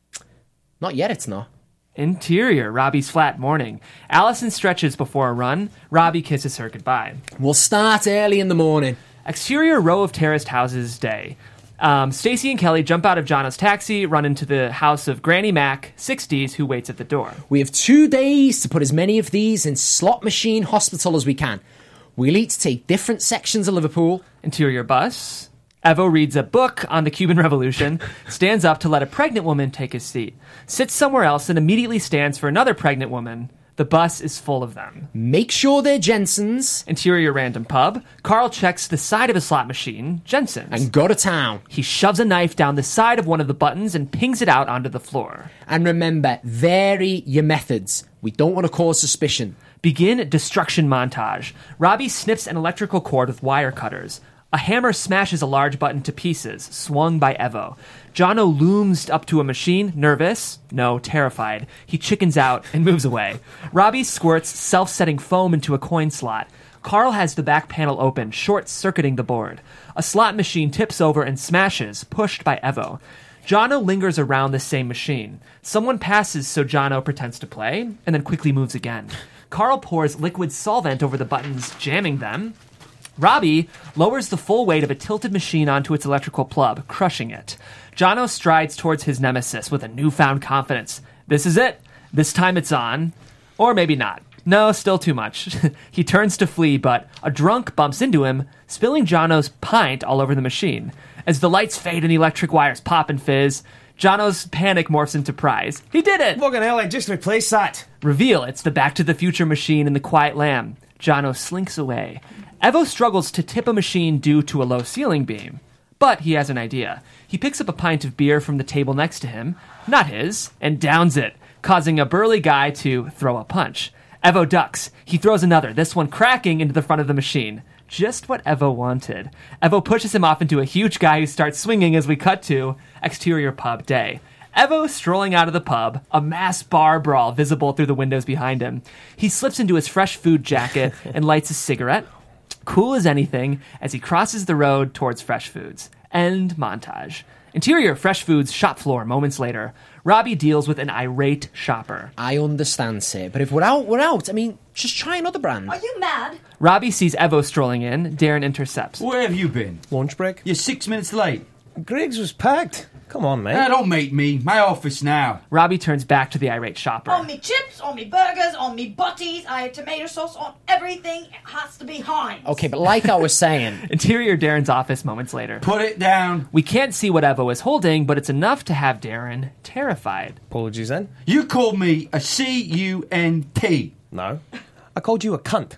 Not yet, it's not. Interior, Robbie's flat morning. Allison stretches before a run. Robbie kisses her goodbye. We'll start early in the morning. Exterior row of terraced houses day. Um, Stacy and Kelly jump out of Jono's taxi, run into the house of Granny Mac, sixties, who waits at the door. We have two days to put as many of these in Slot Machine Hospital as we can. We'll each take different sections of Liverpool. Interior bus. Evo reads a book on the Cuban Revolution, stands up to let a pregnant woman take his seat, sits somewhere else, and immediately stands for another pregnant woman. The bus is full of them. Make sure they're Jensen's. Interior random pub. Carl checks the side of a slot machine, Jensen's. And go to town. He shoves a knife down the side of one of the buttons and pings it out onto the floor. And remember, vary your methods. We don't want to cause suspicion. Begin destruction montage. Robbie snips an electrical cord with wire cutters. A hammer smashes a large button to pieces, swung by Evo. Jono looms up to a machine, nervous, no, terrified. He chickens out and moves away. Robbie squirts self-setting foam into a coin slot. Carl has the back panel open, short-circuiting the board. A slot machine tips over and smashes, pushed by Evo. Jono lingers around the same machine. Someone passes, so Jono pretends to play, and then quickly moves again. Carl pours liquid solvent over the buttons, jamming them. Robbie lowers the full weight of a tilted machine onto its electrical plug, crushing it. Jono strides towards his nemesis with a newfound confidence. This is it. This time it's on. Or maybe not. No, still too much. He turns to flee, but a drunk bumps into him, spilling Jono's pint all over the machine. As the lights fade and the electric wires pop and fizz, Jono's panic morphs into pride. He did it! Fucking hell, I just replaced that. Reveal, it's the Back to the Future machine in the Quiet Lamb. Jono slinks away. Evo struggles to tip a machine due to a low ceiling beam. But he has an idea. He picks up a pint of beer from the table next to him, not his, and downs it, causing a burly guy to throw a punch. Evo ducks. He throws another, this one cracking into the front of the machine. Just what Evo wanted. Evo pushes him off into a huge guy who starts swinging as we cut to exterior pub day. Evo strolling out of the pub, a mass bar brawl visible through the windows behind him. He slips into his fresh food jacket and lights a cigarette, cool as anything, as he crosses the road towards Fresh Foods. End montage. Interior Fresh Foods shop floor moments later. Robbie deals with an irate shopper. I understand, sir, but if we're out, we're out. I mean, just try another brand. Are you mad? Robbie sees Evo strolling in. Darren intercepts. Where have you been? Lunch break? You're six minutes late. Greg's was packed. Come on, mate. Ah, don't mate me. My office now. Robbie turns back to the irate shopper. On me chips, on me burgers, on me butties, I have tomato sauce on everything. It has to be Heinz. Okay, but like I was saying... Interior Darren's office moments later. Put it down. We can't see what Evo is holding, but it's enough to have Darren terrified. Apologies then. You called me a C U N T. No. I called you a cunt.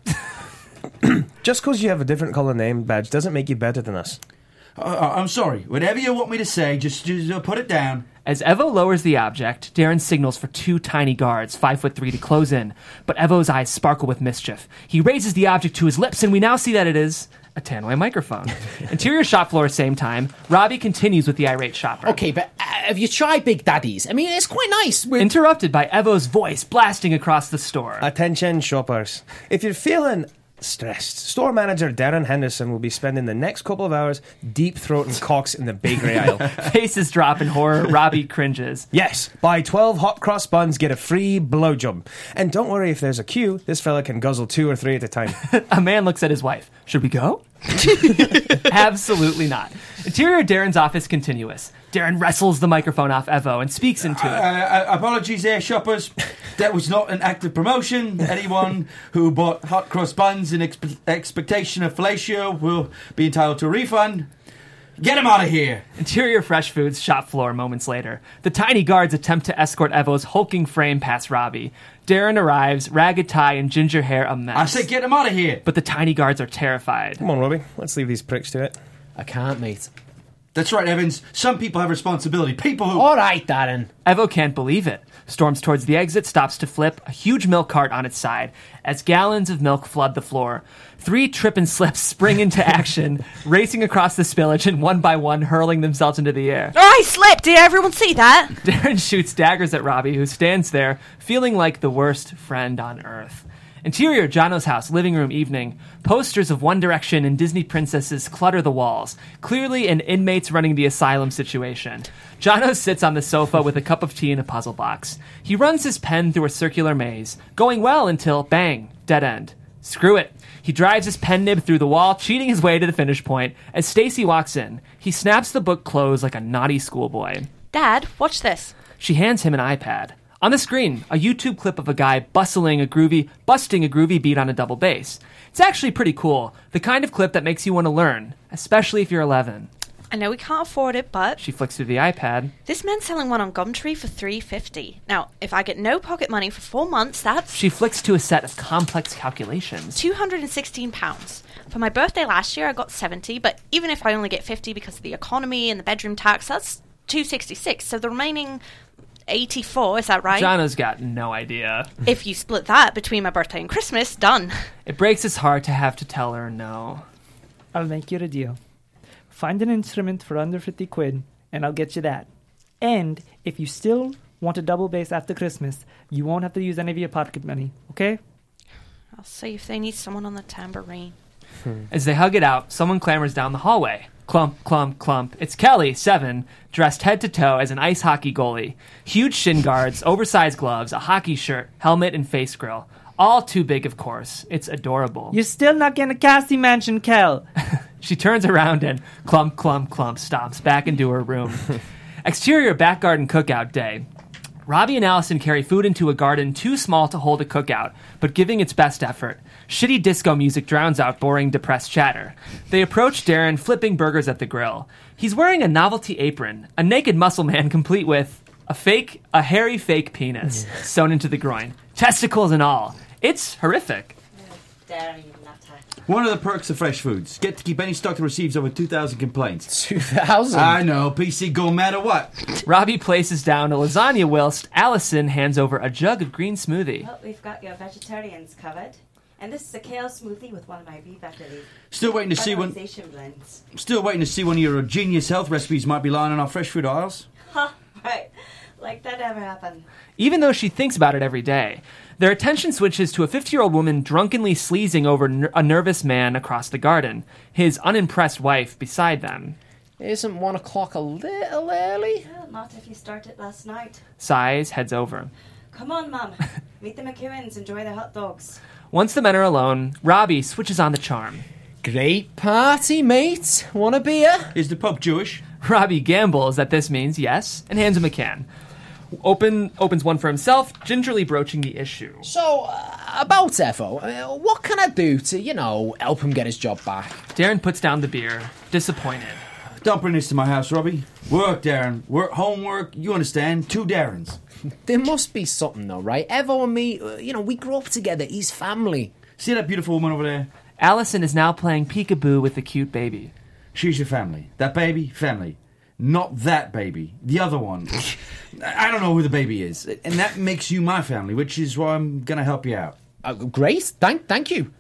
Just because you have a different colour name badge doesn't make you better than us. Uh, I'm sorry. Whatever you want me to say, just, just uh, put it down. As Evo lowers the object, Darren signals for two tiny guards, five foot three, to close in. But Evo's eyes sparkle with mischief. He raises the object to his lips, and we now see that it is a Tannoy microphone. Interior shop floor, same time. Robbie continues with the irate shopper. Okay, but uh, have you tried Big Daddy's? I mean, it's quite nice. We're- Interrupted by Evo's voice blasting across the store. Attention, shoppers. If you're feeling stressed, store manager Darren Henderson will be spending the next couple of hours deep-throating cocks in the bakery aisle. Faces drop in horror. Robbie cringes. Yes, buy twelve hot cross buns, get a free blowjob. And don't worry if there's a queue, this fella can guzzle two or three at a time. A man looks at his wife. Should we go? Absolutely not. Interior Darren's office continuous. Darren wrestles the microphone off Evo and speaks into it. Uh, uh, apologies there, shoppers. That was not an active promotion. Anyone who bought hot cross buns in expe- expectation of fellatio will be entitled to a refund. Get him out of here. Interior Fresh Foods shop floor moments later. The tiny guards attempt to escort Evo's hulking frame past Robbie. Darren arrives, ragged tie and ginger hair a mess. I said get him out of here. But the tiny guards are terrified. Come on, Robbie, let's leave these pricks to it. I can't, mate. That's right, Evans. Some people have responsibility. People who... All right, Darren. Evo can't believe it. Storms towards the exit, stops to flip, a huge milk cart on its side, as gallons of milk flood the floor. Three trip and slips spring into action, racing across the spillage and one by one hurling themselves into the air. Oh, I slipped! Did everyone see that? Darren shoots daggers at Robbie, who stands there, feeling like the worst friend on earth. Interior, Jono's house, living room, evening. Posters of One Direction and Disney princesses clutter the walls. Clearly an inmates running the asylum situation. Jono sits on the sofa with a cup of tea and a puzzle box. He runs his pen through a circular maze, going well until, bang, dead end. Screw it. He drives his pen nib through the wall, cheating his way to the finish point. As Stacy walks in, he snaps the book closed like a naughty schoolboy. Dad, watch this. She hands him an iPad. On the screen, a YouTube clip of a guy bustling a groovy, busting a groovy beat on a double bass. It's actually pretty cool, the kind of clip that makes you want to learn, especially if you're eleven. I know we can't afford it, but She flicks through the iPad. this man's selling one on Gumtree for three fifty. Now, if I get no pocket money for four months, that's She flicks to a set of complex calculations. two hundred sixteen pounds. For my birthday last year, I got seventy, but even if I only get fifty because of the economy and the bedroom tax, that's two sixty-six. So the remaining eighty-four, is that right? Jono's got no idea. If you split that between my birthday and Christmas, done. It breaks his heart to have to tell her no. I'll make you a deal. Find an instrument for under fifty quid, and I'll get you that. And if you still want a double bass after Christmas, you won't have to use any of your pocket money, okay? I'll see if they need someone on the tambourine. As they hug it out, someone clambers down the hallway. Clump, clump, clump. It's Kelly, seven, dressed head to toe as an ice hockey goalie. Huge shin guards, oversized gloves, a hockey shirt, helmet, and face grill. All too big, of course. It's adorable. You're still not getting a Cassie mansion, Kel. She turns around and clump, clump, clump, stomps back into her room. Exterior back garden cookout day. Robbie and Allison carry food into a garden too small to hold a cookout, but giving its best effort. Shitty disco music drowns out boring, depressed chatter. They approach Darren, flipping burgers at the grill. He's wearing a novelty apron, a naked muscle man complete with a fake, a hairy fake penis sewn into the groin. Testicles and all. It's horrific. Darren, you nutter. One of the perks of Fresh Foods. Get to keep any stock that receives over two thousand complaints. two thousand? I know. P C go matter what. Robbie places down a lasagna whilst Allison hands over a jug of green smoothie. Well, we've got your vegetarians covered. And this is a kale smoothie with one of my beef actually. Still waiting to see one. Fertilization blends. Still waiting to see one of your genius health recipes might be lying on our fresh food aisles. Ha, right. Like that ever happened. Even though she thinks about it every day. Their attention switches to a fifty-year-old woman drunkenly sleazing over ner- a nervous man across the garden, his unimpressed wife beside them. Isn't one o'clock a little early? Well, not if you started last night. Sighs, heads over. Come on, Mum. Meet the McEwens. Enjoy the hot dogs. Once the men are alone, Robbie switches on the charm. Great party, mate. Want a beer? Is the Pope Jewish? Robbie gambles that this means yes, and hands him a can. Open opens one for himself, gingerly broaching the issue. So, uh, about Evo, uh, what can I do to, you know, help him get his job back? Darren puts down the beer, disappointed. Don't bring this to my house, Robbie. Work, Darren. Work, homework. You understand? Two Darrens. There must be something, though, right? Evo and me, uh, you know, we grew up together. He's family. See that beautiful woman over there? Allison is now playing peekaboo with the cute baby. She's your family. That baby, family. Not that baby. The other one. I don't know who the baby is. And that makes you my family, which is why I'm going to help you out. Uh, great. Thank, thank you.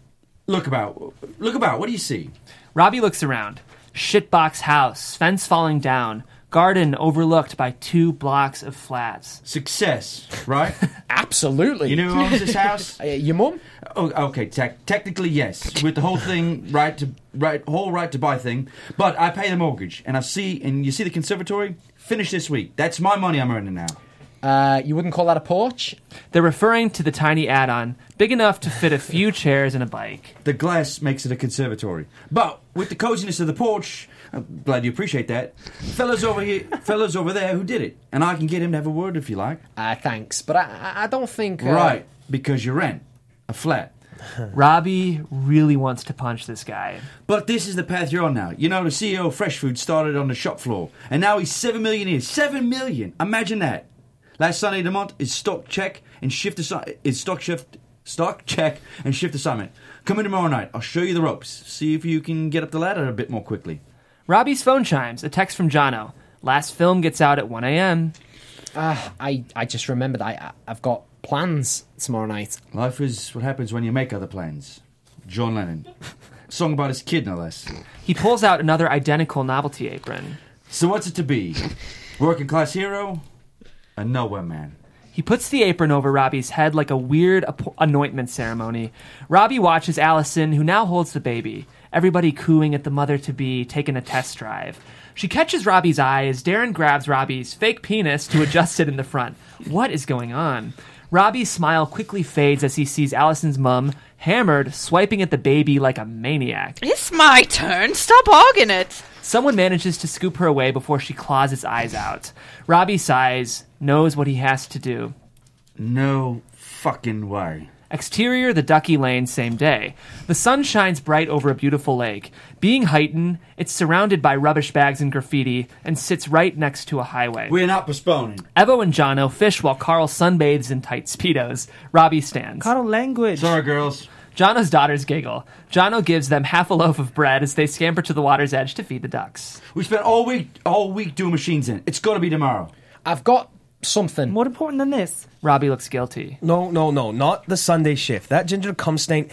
Look about. Look about. What do you see? Robbie looks around. Shitbox house, fence falling down, garden overlooked by two blocks of flats. Success, right? Absolutely. You know who owns this house? Uh, your mum? Oh, okay. Te- technically, yes, with the whole thing, right to right, whole right to buy thing. But I pay the mortgage, and I see, and you see the conservatory. Finish this week. That's my money I'm earning now. Uh, you wouldn't call that a porch? They're referring to the tiny add-on, big enough to fit a few chairs and a bike. The glass makes it a conservatory, but with the coziness of the porch, I'm glad you appreciate that. Fellas over here, fellas over there who did it, and I can get him to have a word if you like. Uh, thanks, but I, I don't think... Uh... Right, because you rent a flat. Robbie really wants to punch this guy. But this is the path you're on now. You know, the C E O of Fresh Food started on the shop floor, and now he's seven millionaires. Seven million! Imagine that. Last Sunday the month is stock check and shift assi- is stock shift stock check and shift assignment. Come in tomorrow night. I'll show you the ropes. See if you can get up the ladder a bit more quickly. Robbie's phone chimes. A text from Jono. Last film gets out at one a.m. Uh, I, I just remembered I, I've got plans tomorrow night. Life is what happens when you make other plans. John Lennon. Song about his kid, no less. He pulls out another identical novelty apron. So what's it to be? Working class hero? A nowhere man. He puts the apron over Robbie's head like a weird ap- anointment ceremony. Robbie watches Allison, who now holds the baby. Everybody cooing at the mother-to-be, taking a test drive. She catches Robbie's eye as Darren grabs Robbie's fake penis to adjust it in the front. What is going on? Robbie's smile quickly fades as he sees Allison's mum, hammered, swiping at the baby like a maniac. It's my turn. Stop hogging it. Someone manages to scoop her away before she claws its eyes out. Robbie sighs, knows what he has to do. No fucking way. Exterior, the Ducky Lane, same day. The sun shines bright over a beautiful lake. Being heightened, it's surrounded by rubbish bags and graffiti, and sits right next to a highway. We're not postponing. Evo and Jono fish while Carl sunbathes in tight Speedos. Robbie stands. Carl, language. Sorry, girls. Jono's daughters giggle. Jono gives them half a loaf of bread as they scamper to the water's edge to feed the ducks. We spent all week, all week doing machines in. It's got to be tomorrow. I've got something. More important than this. Robbie looks guilty. No, no, no, not the Sunday shift. That ginger cum stain.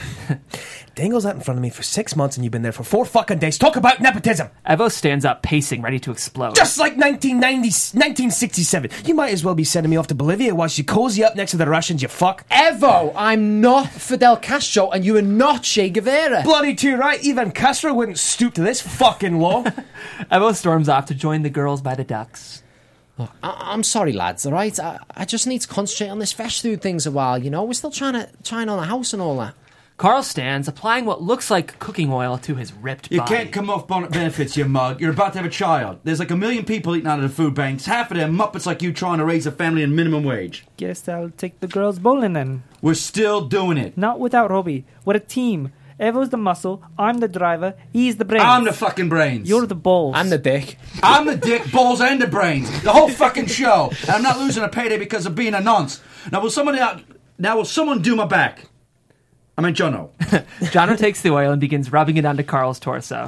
Dangle's out in front of me for six months and you've been there for four fucking days. Talk about nepotism! Evo stands up, pacing, ready to explode. Just like nineteen ninety, nineteen sixty-seven. You might as well be sending me off to Bolivia whilst you cozy up next to the Russians, you fuck. Evo, I'm not Fidel Castro and you are not Che Guevara. Bloody too right. Even Castro wouldn't stoop to this fucking law. Evo storms off to join the girls by the ducks. I- I'm sorry, lads, all right? I-, I just need to concentrate on this fresh food things a while, you know? We're still trying to trying on a house and all that. Carl stands, applying what looks like cooking oil to his ripped You body. can't come off bonnet benefits, you mug. You're about to have a child. There's like a million people eating out of the food banks. Half of them muppets like you trying to raise a family on minimum wage. Guess I'll take the girls bowling then. We're still doing it. Not without Robbie. We're a team. Evo's the muscle, I'm the driver, he's the brains. I'm the fucking brains. You're the balls. I'm the dick. I'm the dick, balls, and the brains. The whole fucking show. And I'm not losing a payday because of being a nonce. Now will someone out? Now will someone do my back? I mean, Jono. Jono takes the oil and begins rubbing it onto Carl's torso.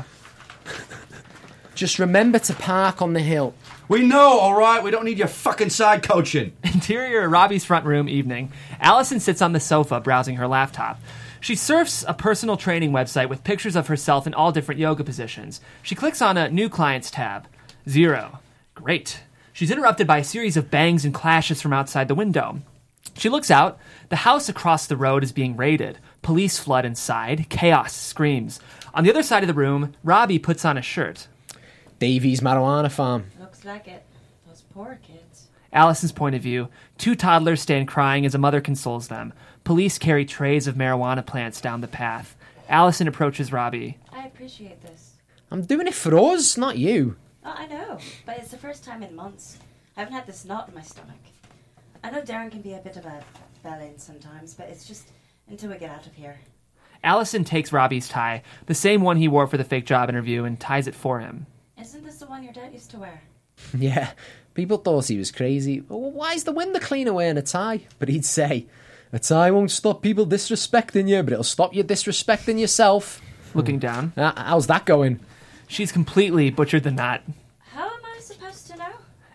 Just remember to park on the hill. We know, all right. We don't need your fucking side coaching. Interior Robbie's front room evening. Allison sits on the sofa browsing her laptop. She surfs a personal training website with pictures of herself in all different yoga positions. She clicks on a New Clients tab. Zero. Great. She's interrupted by a series of bangs and clashes from outside the window. She looks out. The house across the road is being raided. Police flood inside. Chaos screams. On the other side of the room, Robbie puts on a shirt. Davy's marijuana farm. Looks like it. Those poor kids. Allison's point of view. Two toddlers stand crying as a mother consoles them. Police carry trays of marijuana plants down the path. Allison approaches Robbie. I appreciate this. I'm doing it for us, not you. Oh, I know, but it's the first time in months. I haven't had this knot in my stomach. I know Darren can be a bit of a bellend sometimes, but it's just until we get out of here. Allison takes Robbie's tie, the same one he wore for the fake job interview, and ties it for him. Isn't this the one your dad used to wear? Yeah, people thought he was crazy. Well, why's the window cleaner wearing a tie? But he'd say, a tie won't stop people disrespecting you, but it'll stop you disrespecting yourself. Looking down. Uh, how's that going? She's completely butchered the knot. How am I supposed to know?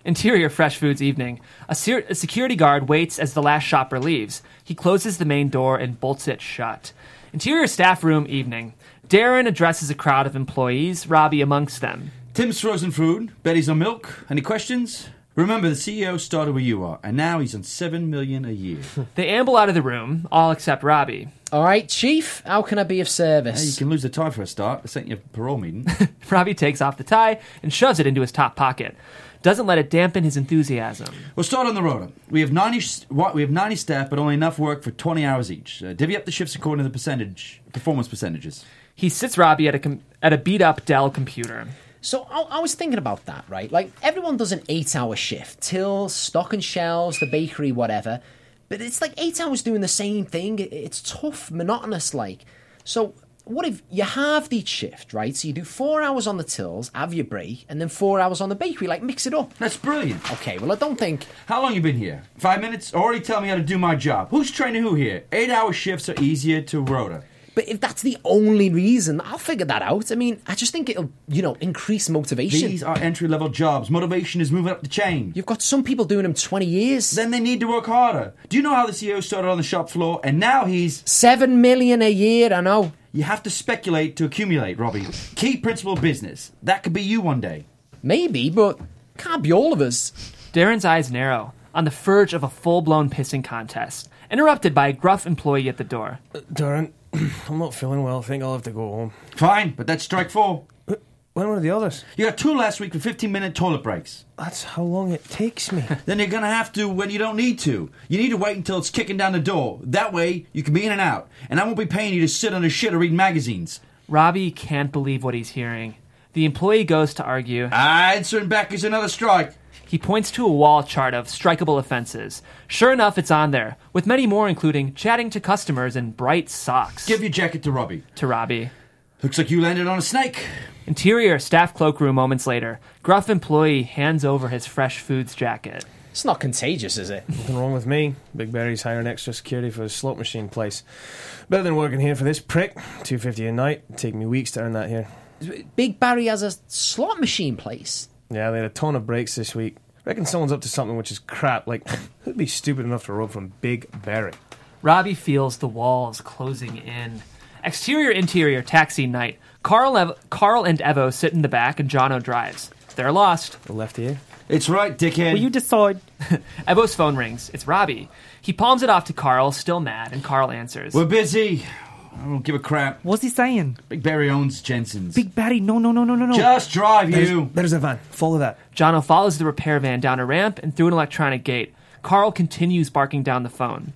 Interior Fresh Foods evening. A, ser- a security guard waits as the last shopper leaves. He closes the main door and bolts it shut. Interior staff room evening. Darren addresses a crowd of employees, Robbie amongst them. Tim's frozen food, Betty's on milk. Any questions? Remember, the C E O started where you are, and now he's on seven million dollars a year. They amble out of the room, all except Robbie. All right, Chief, how can I be of service? Hey, you can lose the tie for a start. This ain't your parole meeting. Robbie takes off the tie and shoves it into his top pocket. Doesn't let it dampen his enthusiasm. We'll start on the rota. We have ninety. We have ninety staff, but only enough work for twenty hours each. Uh, divvy up the shifts according to the percentage, performance percentages. He sits Robbie at a com- at a beat-up Dell computer. So I, I was thinking about that, right? Like, everyone does an eight-hour shift. Tills, stock and shelves, the bakery, whatever. But it's like eight hours doing the same thing. It, it's tough, monotonous, like. So what if you halve each shift, right? So you do four hours on the tills, have your break, and then four hours on the bakery. Like, mix it up. That's brilliant. Okay, well, I don't think... How long you been here? Five minutes? Already tell me how to do my job. Who's training who here? Eight-hour shifts are easier to rota. But if that's the only reason, I'll figure that out. I mean, I just think it'll, you know, increase motivation. These are entry-level jobs. Motivation is moving up the chain. You've got some people doing them twenty years. Then they need to work harder. Do you know how the C E O started on the shop floor, and now he's... Seven million a year, I know. You have to speculate to accumulate, Robbie. Key principle of business. That could be you one day. Maybe, but can't be all of us. Darren's eyes narrow, on the verge of a full-blown pissing contest, interrupted by a gruff employee at the door. Uh, Darren, I'm not feeling well. I think I'll have to go home. Fine, but that's strike four. When were the others? You got two last week with fifteen-minute toilet breaks. That's how long it takes me. Then you're going to have to when you don't need to. You need to wait until it's kicking down the door. That way, you can be in and out. And I won't be paying you to sit on a shit or read magazines. Robbie can't believe what he's hearing. The employee goes to argue. Answering back is another strike. He points to a wall chart of strikeable offenses. Sure enough, it's on there, with many more including chatting to customers and bright socks. Give your jacket to Robbie. To Robbie. Looks like you landed on a snake. Interior staff cloakroom moments later. Gruff employee hands over his Fresh Foods jacket. It's not contagious, is it? Nothing wrong with me. Big Barry's hiring extra security for his slot machine place. Better than working here for this prick. two fifty a night. It'd take me weeks to earn that here. Big Barry has a slot machine place. Yeah, they had a ton of breaks this week. Reckon someone's up to something which is crap. Like, who'd be stupid enough to rob from Big Barry? Robbie feels the walls closing in. Exterior, interior, taxi night. Carl, Ev- Carl and Evo sit in the back and Jono drives. They're lost. The left ear? It's right, dickhead. Will you decide? Evo's phone rings. It's Robbie. He palms it off to Carl, still mad, and Carl answers. We're busy. I don't give a crap. What's he saying? Big Barry owns Jensen's. Big Barry, no, no, no, no, no, no. Just drive, There's, you. there's a van. Follow that. Jono follows the repair van down a ramp and through an electronic gate. Carl continues barking down the phone.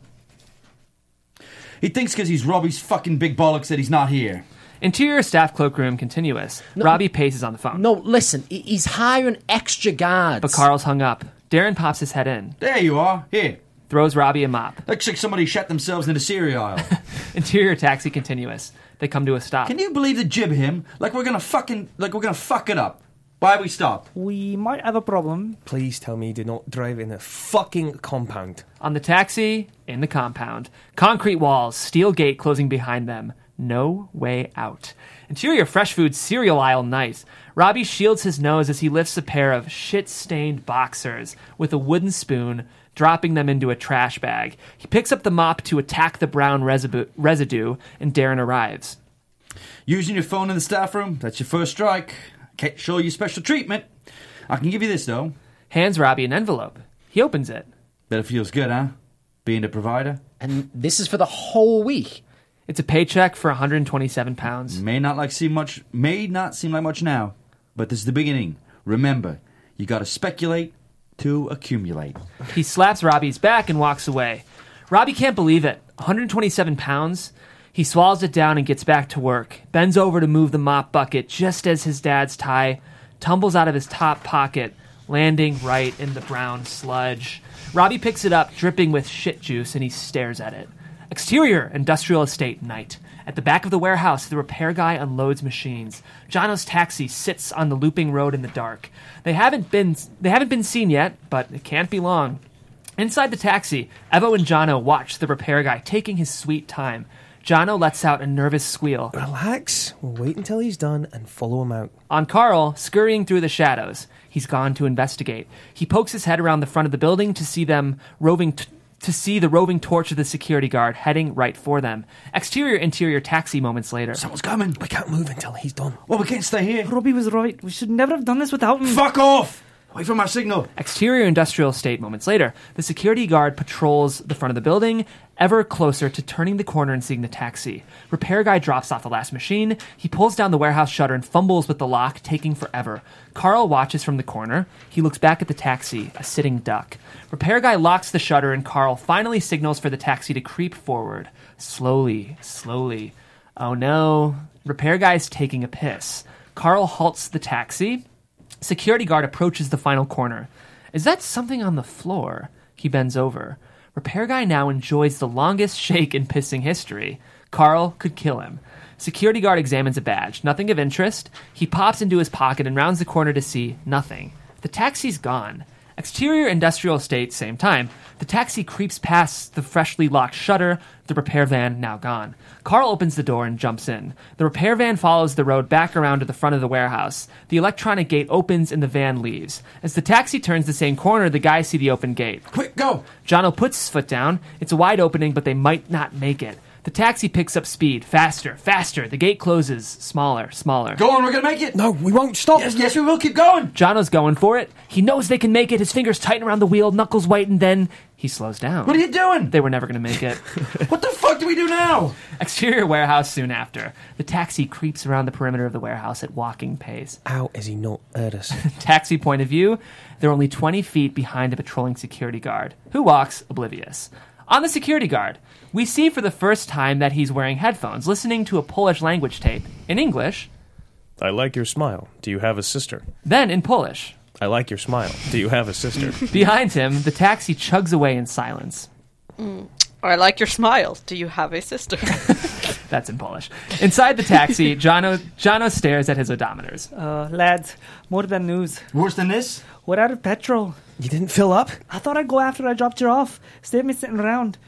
He thinks because he's Robbie's fucking big bollocks that he's not here. Interior staff cloakroom continuous. No, Robbie paces on the phone. No, listen, he- he's hiring extra guards. But Carl's hung up. Darren pops his head in. There you are. Here. Throws Robbie a mop. Looks like somebody shut themselves in the cereal aisle. Interior taxi continuous. They come to a stop. Can you believe the jib him? Like we're gonna fucking like we're gonna fuck it up. Why we stop? We might have a problem. Please tell me you did not drive in a fucking compound. On the taxi, in the compound. Concrete walls, steel gate closing behind them. No way out. Interior Fresh Food cereal aisle night. Robbie shields his nose as he lifts a pair of shit-stained boxers with a wooden spoon, dropping them into a trash bag. He picks up the mop to attack the brown residue, residue and Darren arrives. Using your phone in the staff room, that's your first strike. Can't show you special treatment. I can give you this, though. Hands Robbie an envelope. He opens it. Bet it feels good, huh? Being a provider. And this is for the whole week. It's a paycheck for one hundred twenty-seven pounds. May not like seem much. May not seem like much now, but this is the beginning. Remember, you got to speculate to accumulate. He slaps Robbie's back and walks away. Robbie can't believe it. one hundred twenty-seven pounds. He swallows it down and gets back to work. Bends over to move the mop bucket just as his dad's tie tumbles out of his top pocket, landing right in the brown sludge. Robbie picks it up, dripping with shit juice, and he stares at it. Exterior industrial estate night. At the back of the warehouse, the repair guy unloads machines. Jono's taxi sits on the looping road in the dark. They haven't been they haven't been seen yet, but it can't be long. Inside the taxi, Evo and Jono watch the repair guy taking his sweet time. Jono lets out a nervous squeal. Relax. We'll wait until he's done and follow him out. On Carl, scurrying through the shadows. He's gone to investigate. He pokes his head around the front of the building to see them roving t- to see the roving torch of the security guard heading right for them. Exterior interior taxi moments later. Someone's coming. We can't move until he's done. Well, we can't stay here. Robbie was right. We should never have done this without him. Fuck off! Wait for my signal. Exterior industrial estate moments later. The security guard patrols the front of the building, ever closer to turning the corner and seeing the taxi. Repair guy drops off the last machine. He pulls down the warehouse shutter and fumbles with the lock, taking forever. Carl watches from the corner. He looks back at the taxi, a sitting duck. Repair guy locks the shutter and Carl finally signals for the taxi to creep forward. Slowly, slowly. Oh no. Repair guy's taking a piss. Carl halts the taxi. Security guard approaches the final corner. Is that something on the floor? He bends over. Repair guy now enjoys the longest shake in pissing history. Carl could kill him. Security guard examines a badge. Nothing of interest. He pops into his pocket and rounds the corner to see nothing. The taxi's gone. Exterior industrial estate, same time. The taxi creeps past the freshly locked shutter, the repair van now gone. Carl opens the door and jumps in. The repair van follows the road back around to the front of the warehouse. The electronic gate opens and the van leaves. As the taxi turns the same corner, the guys see the open gate. Quick, go! Jono puts his foot down. It's a wide opening, but they might not make it. The taxi picks up speed. Faster, faster. The gate closes. Smaller, smaller. Go on, we're gonna make it! No, we won't stop. Yes, yes, we will. Keep going! Jono's going for it. He knows they can make it. His fingers tighten around the wheel, knuckles whiten, then he slows down. What are you doing? They were never going to make it. What the fuck do we do now? Exterior warehouse soon after. The taxi creeps around the perimeter of the warehouse at walking pace. How is he not heard us? Taxi point of view, they're only twenty feet behind a patrolling security guard, who walks oblivious. On the security guard, we see for the first time that he's wearing headphones, listening to a Polish language tape. In English. I like your smile. Do you have a sister? Then in Polish. I like your smile. Do you have a sister? Behind him, the taxi chugs away in silence. Mm. I like your smile. Do you have a sister? That's in Polish. Inside the taxi, Jono, Jono stares at his odometers. Uh, lads, more than news. Worse than this? We're out of petrol. You didn't fill up? I thought I'd go after I dropped you off. Save me sitting around.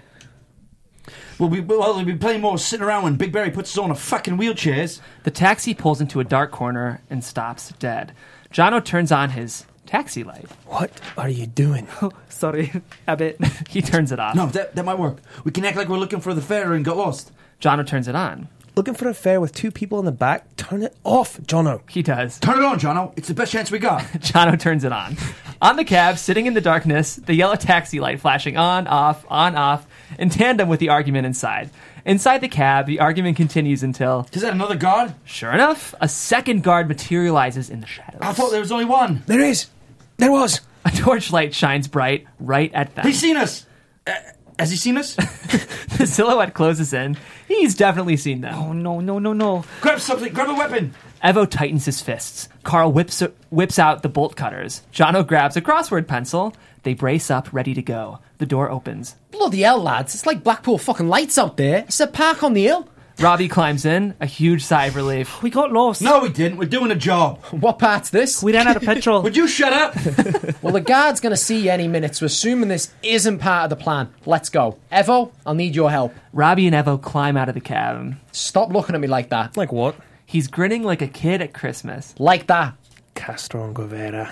We'll be, well, we'll be playing more sitting around when Big Barry puts us on a fucking wheelchairs. The taxi pulls into a dark corner and stops dead. Jono turns on his taxi light. What are you doing? Oh, sorry, a bit. He turns it off. No, that, that might work. We can act like we're looking for the fare and get lost. Jono turns it on. Looking for a fare with two people in the back? Turn it off, Jono. He does. Turn it on, Jono. It's the best chance we got. Jono turns it on. On the cab, sitting in the darkness, the yellow taxi light flashing on, off, on, off, in tandem with the argument inside. Inside the cab, the argument continues until... Is that another guard? Sure enough, a second guard materializes in the shadows. I thought there was only one. There is. There was. A torchlight shines bright right at them. He's seen us. Uh, has he seen us? The silhouette closes in. He's definitely seen them. Oh, no, no, no, no. Grab something. Grab a weapon. Evo tightens his fists. Carl whips whips out the bolt cutters. Jono grabs a crossword pencil. They brace up, ready to go. The door opens. Bloody hell, lads. It's like Blackpool fucking lights out there. It's a park on the hill. Robbie climbs in, a huge sigh of relief. We got lost. No, we didn't. We're doing a job. What part's this? We ran out of petrol. Would you shut up? Well, the guard's going to see you any minute, so assuming this isn't part of the plan, let's go. Evo, I'll need your help. Robbie and Evo climb out of the cab. Stop looking at me like that. Like what? He's grinning like a kid at Christmas. Like that. Castro and Guevara.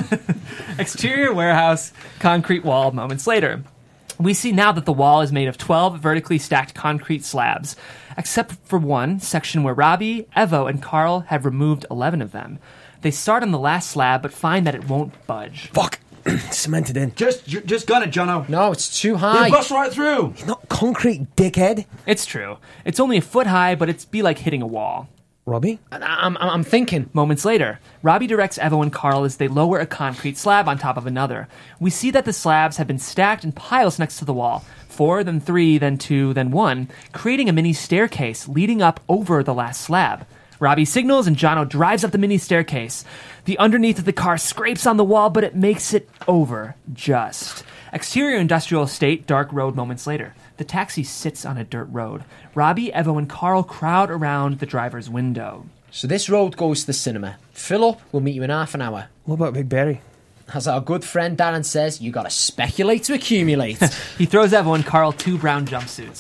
Exterior warehouse, concrete wall moments later. We see now that the wall is made of twelve vertically stacked concrete slabs, except for one section where Robbie, Evo, and Carl have removed eleven of them. They start on the last slab, but find that it won't budge. Fuck. Cemented in. Just just gun it, Jono. No, it's too high. You'll bust right through. It's not concrete, dickhead. It's true. It's only a foot high, but it's be like hitting a wall. Robbie? I'm, I'm, I'm thinking. Moments later, Robbie directs Evo and Carl as they lower a concrete slab on top of another. We see that the slabs have been stacked in piles next to the wall. Four, then three, then two, then one, creating a mini staircase leading up over the last slab. Robbie signals and Jono drives up the mini staircase. The underneath of the car scrapes on the wall, but it makes it over, just. Exterior industrial estate, dark road moments later. The taxi sits on a dirt road. Robbie, Evo, and Carl crowd around the driver's window. So this road goes to the cinema. Fill up, we'll meet you in half an hour. What about Big Barry? As our good friend Darren says, you gotta speculate to accumulate. He throws Evo and Carl two brown jumpsuits.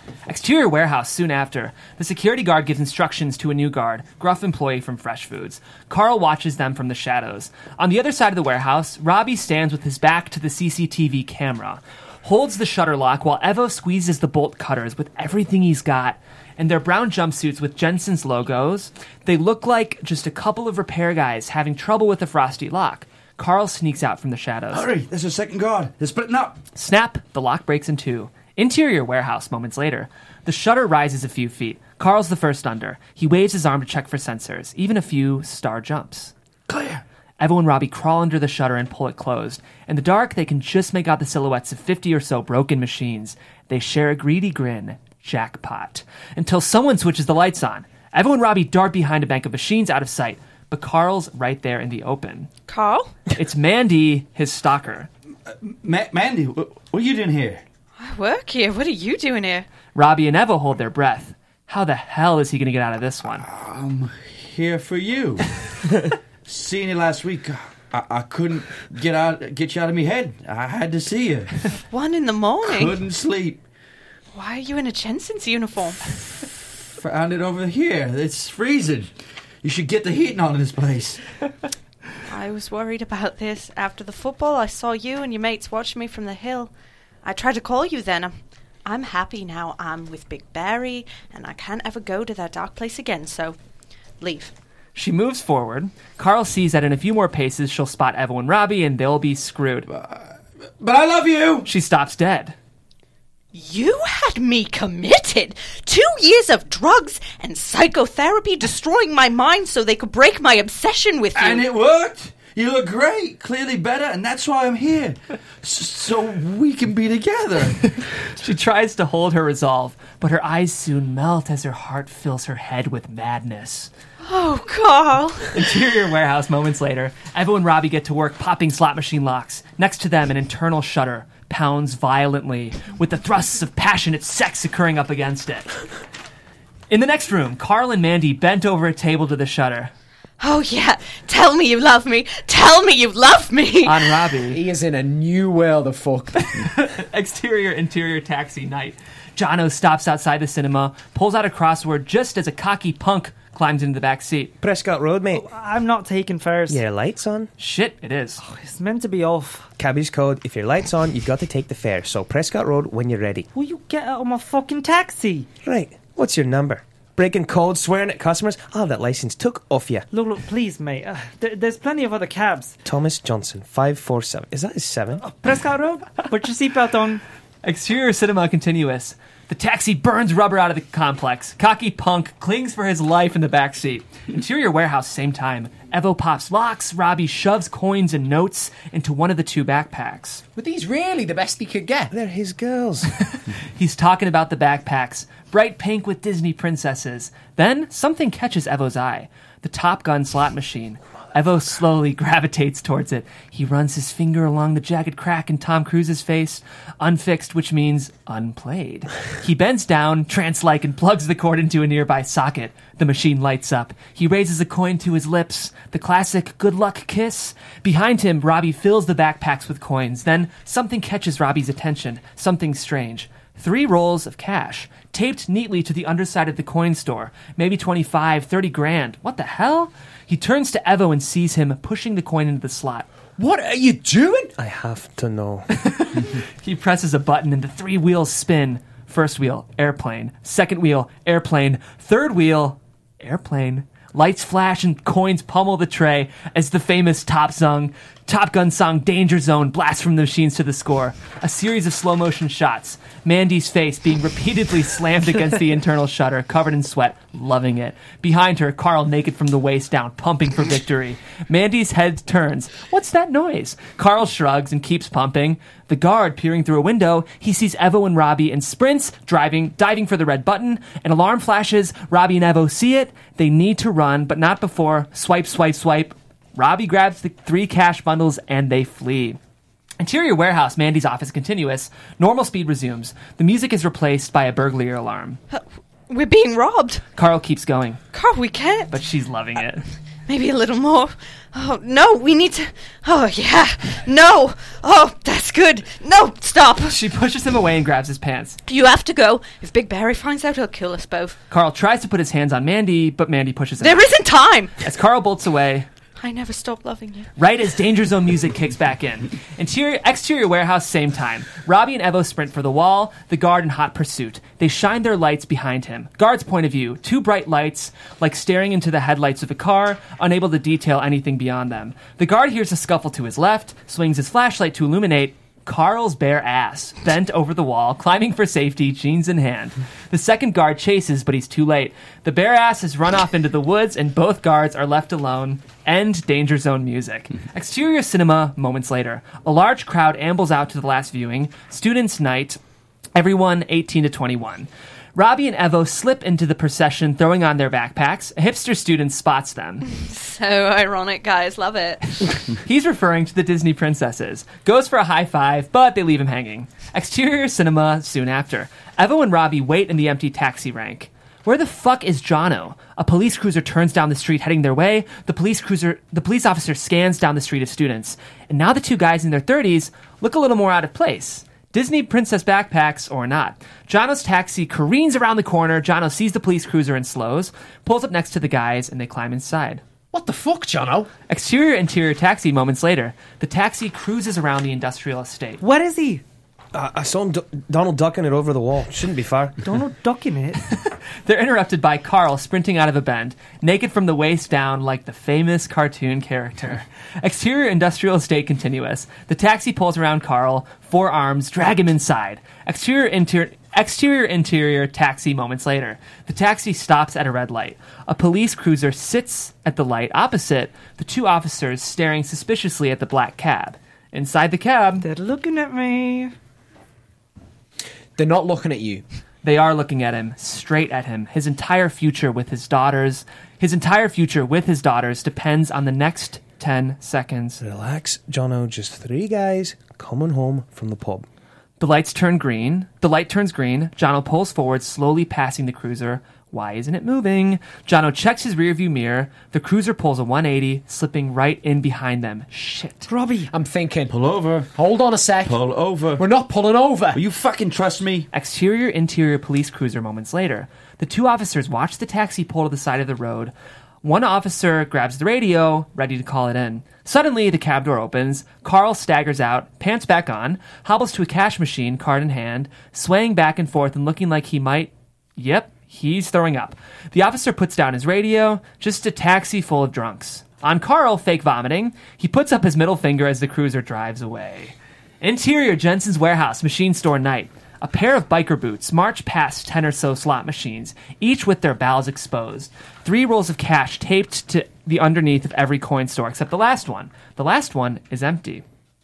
Exterior warehouse soon after. The security guard gives instructions to a new guard, gruff employee from Fresh Foods. Carl watches them from the shadows. On the other side of the warehouse, Robbie stands with his back to the C C T V camera, holds the shutter lock while Evo squeezes the bolt cutters with everything he's got. In their brown jumpsuits with Jensen's logos, they look like just a couple of repair guys having trouble with the frosty lock. Carl sneaks out from the shadows. Hurry, there's a second guard. They're splitting up. Snap, the lock breaks in two. Interior warehouse moments later. The shutter rises a few feet. Carl's the first under. He waves his arm to check for sensors, even a few star jumps. Clear. Evo and Robbie crawl under the shutter and pull it closed. In the dark, they can just make out the silhouettes of fifty or so broken machines. They share a greedy grin. Jackpot. Until someone switches the lights on. Evo and Robbie dart behind a bank of machines out of sight, but Carl's right there in the open. Carl? It's Mandy, his stalker. Uh, Ma- Mandy, what, what are you doing here? I work here. What are you doing here? Robbie and Evo hold their breath. How the hell is he going to get out of this one? I'm here for you. Seeing you last week, I, I couldn't get out, get you out of my head. I had to see you. One in the morning? Couldn't sleep. Why are you in a Jensen's uniform? Found it over here. It's freezing. You should get the heating on in this place. I was worried about this. After the football, I saw you and your mates watching me from the hill. I tried to call you then. I'm, I'm happy now. I'm with Big Barry, and I can't ever go to that dark place again, so leave. She moves forward. Carl sees that in a few more paces she'll spot Evo and Robbie, and they'll be screwed. Uh, but I love you! She stops dead. You had me committed. Two years of drugs and psychotherapy destroying my mind so they could break my obsession with you. And it worked. You look great, clearly better, and that's why I'm here. S- so we can be together. She tries to hold her resolve, but her eyes soon melt as her heart fills her head with madness. Oh, Carl. Interior warehouse moments later. Evo and Robbie get to work popping slot machine locks. Next to them, an internal shutter pounds violently, with the thrusts of passionate sex occurring up against it. In the next room, Carl and Mandy bent over a table to the shutter. Oh, yeah. Tell me you love me. Tell me you love me. On Robbie. He is in a new world of fuck. Exterior, interior taxi night. Jono stops outside the cinema, pulls out a crossword just as a cocky punk climbs into the back seat. Prescott Road, mate. I'm not taking fares. Your lights on? Shit, it is. It's meant to be off. Cabbie's code, if your lights on, you've got to take the fare. So Prescott Road when you're ready. Will you get out of my fucking taxi? Right. What's your number? Breaking codes, swearing at customers? I'll have that license took off you. Look, look, please, mate. Uh, there, there's plenty of other cabs. Thomas Johnson, five four seven. Is that his seven? Uh, Prescott Road? Put your seatbelt on. Exterior cinema continuous. The taxi burns rubber out of the complex. Cocky punk clings for his life in the back seat. Interior warehouse, same time. Evo pops locks. Robbie shoves coins and notes into one of the two backpacks. Were these really the best he could get? They're his girls. He's talking about the backpacks. Bright pink with Disney princesses. Then something catches Evo's eye. The Top Gun slot machine. Evo slowly gravitates towards it. He runs his finger along the jagged crack in Tom Cruise's face. Unfixed, which means unplayed. He bends down, trance-like, and plugs the cord into a nearby socket. The machine lights up. He raises a coin to his lips. The classic good luck kiss. Behind him, Robbie fills the backpacks with coins. Then something catches Robbie's attention. Something strange. Three rolls of cash, taped neatly to the underside of the coin store. Maybe twenty-five, thirty grand. What the hell? He turns to Evo and sees him pushing the coin into the slot. What are you doing? I have to know. He presses a button and the three wheels spin. First wheel, airplane. Second wheel, airplane. Third wheel, airplane. Lights flash and coins pummel the tray as the famous Top song, Top Gun song Danger Zone blasts from the machines to the score. A series of slow motion shots. Mandy's face being repeatedly slammed against the internal shutter, covered in sweat, loving it. Behind her, Carl naked from the waist down, pumping for victory. Mandy's head turns. What's that noise? Carl shrugs and keeps pumping. The guard peering through a window, he sees Evo and Robbie and sprints, driving, diving for the red button. An alarm flashes. Robbie and Evo see it. They need to run, but not before. Swipe, swipe, swipe. Robbie grabs the three cash bundles and they flee. Interior warehouse, Mandy's office continuous. Normal speed resumes. The music is replaced by a burglary alarm. Uh, we're being robbed. Carl keeps going. Carl, we can't. But she's loving it. Maybe a little more. Oh, no, we need to... Oh, yeah. No. Oh, that's good. No, stop. She pushes him away and grabs his pants. You have to go. If Big Barry finds out, he'll kill us both. Carl tries to put his hands on Mandy, but Mandy pushes him There out. isn't time. As Carl bolts away, I never stopped loving you. right as Danger Zone music kicks back in. Interior, exterior warehouse, same time. Robbie and Evo sprint for the wall, the guard in hot pursuit. They shine their lights behind him. Guard's point of view, two bright lights, like staring into the headlights of a car, unable to detail anything beyond them. The guard hears a scuffle to his left, swings his flashlight to illuminate Carl's bare ass, bent over the wall, climbing for safety, jeans in hand. The second guard chases, but he's too late. The bare ass has run off into the woods, and both guards are left alone. End Danger Zone music. Exterior cinema, moments later. A large crowd ambles out to the last viewing. Students' night. Everyone eighteen to twenty-one. Robbie and Evo slip into the procession, throwing on their backpacks. A hipster student spots them. So ironic, guys. Love it. He's referring to the Disney princesses. Goes for a high five, but they leave him hanging. Exterior cinema soon after. Evo and Robbie wait in the empty taxi rank. Where the fuck is Jono? A police cruiser turns down the street heading their way. The police cruiser, the police officer scans down the street of students. And now the two guys in their thirties look a little more out of place. Disney princess backpacks or not. Jono's taxi careens around the corner. Jono sees the police cruiser and slows, pulls up next to the guys, and they climb inside. What the fuck, Jono? Exterior interior taxi moments later. The taxi cruises around the industrial estate. What is he? Uh, I saw him du- Donald ducking it over the wall. Shouldn't be far. Donald ducking it? They're interrupted by Carl sprinting out of a bend, naked from the waist down like the famous cartoon character. Exterior industrial estate continuous. The taxi pulls around Carl, four arms, drag him inside. Exterior interior... Exterior interior taxi moments later. The taxi stops at a red light. A police cruiser sits at the light opposite, the two officers staring suspiciously at the black cab. Inside the cab... They're looking at me. They're not looking at you. They are looking at him, straight at him. His entire future with his daughters, his entire future with his daughters depends on the next ten seconds. Relax, Jono. Just three guys coming home from the pub. The lights turn green. The light turns green. Jono pulls forward, slowly passing the cruiser. Why isn't it moving? Jono checks his rearview mirror. The cruiser pulls a one eighty, slipping right in behind them. Shit. Robbie. I'm thinking. Pull over. Hold on a sec. Pull over. We're not pulling over. Will you fucking trust me? Exterior interior police cruiser moments later. The two officers watch the taxi pull to the side of the road. One officer grabs the radio, ready to call it in. Suddenly, the cab door opens. Carl staggers out, pants back on, hobbles to a cash machine, card in hand, swaying back and forth and looking like he might... Yep, he's throwing up. The officer puts down his radio, just a taxi full of drunks. On Carl, fake vomiting, he puts up his middle finger as the cruiser drives away. Interior Jensen's warehouse, machine store night. A pair of biker boots march past ten or so slot machines, each with their bowels exposed. Three rolls of cash taped to the underneath of every coin store, except the last one. The last one is empty.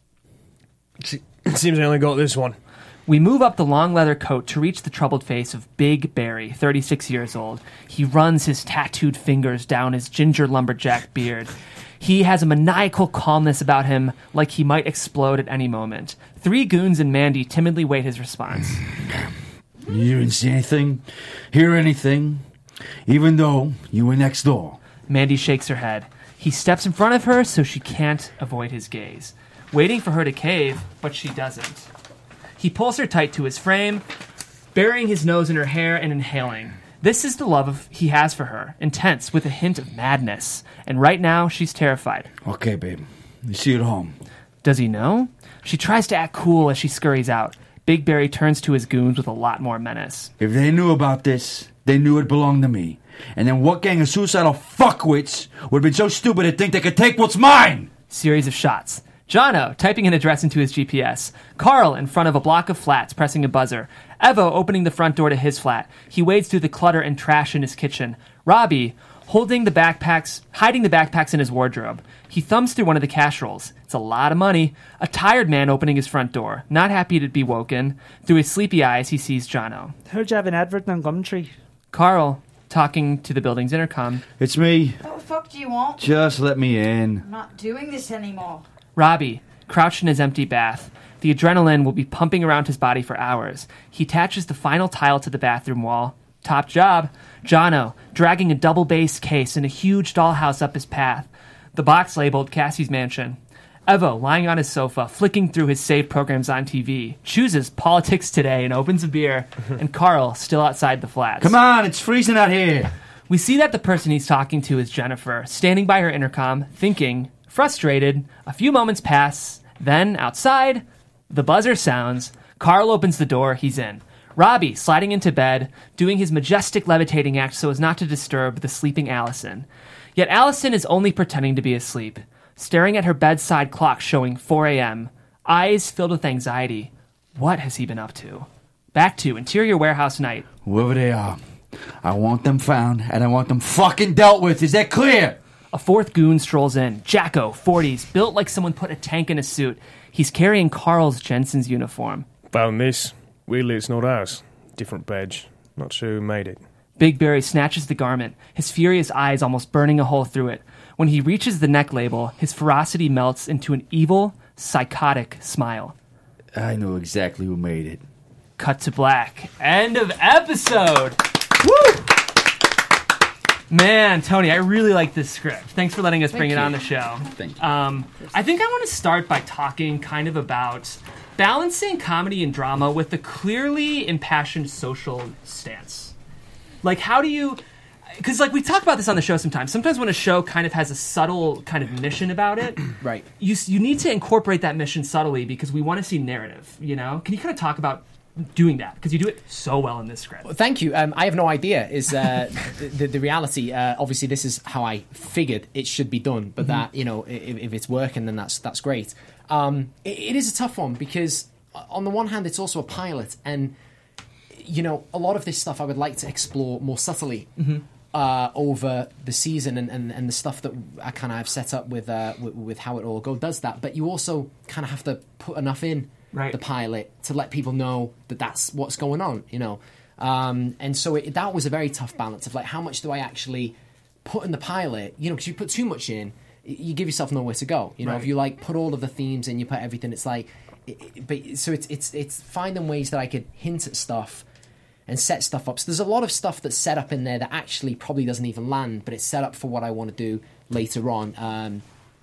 It seems I only got this one. We move up the long leather coat to reach the troubled face of Big Barry, thirty-six years old. He runs his tattooed fingers down his ginger lumberjack beard. He has a maniacal calmness about him, like he might explode at any moment. Three goons and Mandy timidly wait his response. You didn't see anything, hear anything, even though you were next door. Mandy shakes her head. He steps in front of her so she can't avoid his gaze, waiting for her to cave, but she doesn't. He pulls her tight to his frame, burying his nose in her hair and inhaling. This is the love of, he has for her, intense, with a hint of madness. And right now, she's terrified. Okay, babe. You see you at home. Does he know? She tries to act cool as she scurries out. Big Barry turns to his goons with a lot more menace. If they knew about this, they knew it belonged to me. And then what gang of suicidal fuckwits would have been so stupid to think they could take what's mine? Series of shots. Jono, typing an address into his G P S. Carl in front of a block of flats, pressing a buzzer. Evo opening the front door to his flat. He wades through the clutter and trash in his kitchen. Robbie, holding the backpacks, hiding the backpacks in his wardrobe. He thumbs through one of the cash rolls. It's a lot of money. A tired man opening his front door, not happy to be woken. Through his sleepy eyes, he sees Jono. Heard you have an advert on Gumtree. Carl, talking to the building's intercom. It's me. What the fuck do you want? Just let me in. I'm not doing this anymore. Robbie, crouched in his empty bath. The adrenaline will be pumping around his body for hours. He attaches the final tile to the bathroom wall. Top job. Jono, dragging a double bass case and a huge dollhouse up his path. The box labeled Cassie's Mansion. Evo, lying on his sofa, flicking through his save programs on T V, chooses Politics Today and opens a beer, and Carl, still outside the flats. Come on, it's freezing out here. We see that the person he's talking to is Jennifer, standing by her intercom, thinking, frustrated. A few moments pass. Then, outside, the buzzer sounds. Carl opens the door. He's in. Robbie, sliding into bed, doing his majestic levitating act so as not to disturb the sleeping Allison. Yet Allison is only pretending to be asleep, staring at her bedside clock showing four a.m., eyes filled with anxiety. What has he been up to? Back to Interior Warehouse Night. Whoever they are, I want them found, and I want them fucking dealt with. Is that clear? A fourth goon strolls in. Jacko, forties, built like someone put a tank in a suit. He's carrying Carl's Jensen's uniform. Found this. Weirdly, it's not ours. Different badge. Not sure who made it. Big Barry snatches the garment, his furious eyes almost burning a hole through it. When he reaches the neck label, his ferocity melts into an evil, psychotic smile. I know exactly who made it. Cut to black. End of episode. Woo! Man, Tony, I really like this script. Thanks for letting us Thank bring you. it on the show. Thank you. Um, I think I want to start by talking kind of about balancing comedy and drama with a clearly impassioned social stance. Like, how do you... Because, like, we talk about this on the show sometimes. Sometimes when a show kind of has a subtle kind of mission about it, Right. you you need to incorporate that mission subtly because we want to see narrative, you know? Can you kind of talk about doing that? Because you do it so well in this script. Well, thank you. Um, I have no idea. Is uh, the, the the reality? Uh, obviously, this is how I figured it should be done. But that, you know, if, if it's working, then that's that's great. Um, it, it is a tough one because, on the one hand, it's also a pilot, and you know, a lot of this stuff I would like to explore more subtly. Mm-hmm. Uh, over the season and, and, and the stuff that I kind of have set up with, uh, with with how it all go does that, but you also kind of have to put enough in Right. the pilot to let people know that that's what's going on, you know. Um, and so it, that was a very tough balance of like how much do I actually put in the pilot, you know, because you put too much in, you give yourself nowhere to go, you know. Right. If you like put all of the themes in, you put everything, it's like, it, it, but so it's it's it's finding ways that I could hint at stuff and set stuff up. So there's a lot of stuff that's set up in there that actually probably doesn't even land, but it's set up for what I want to do later on. Um,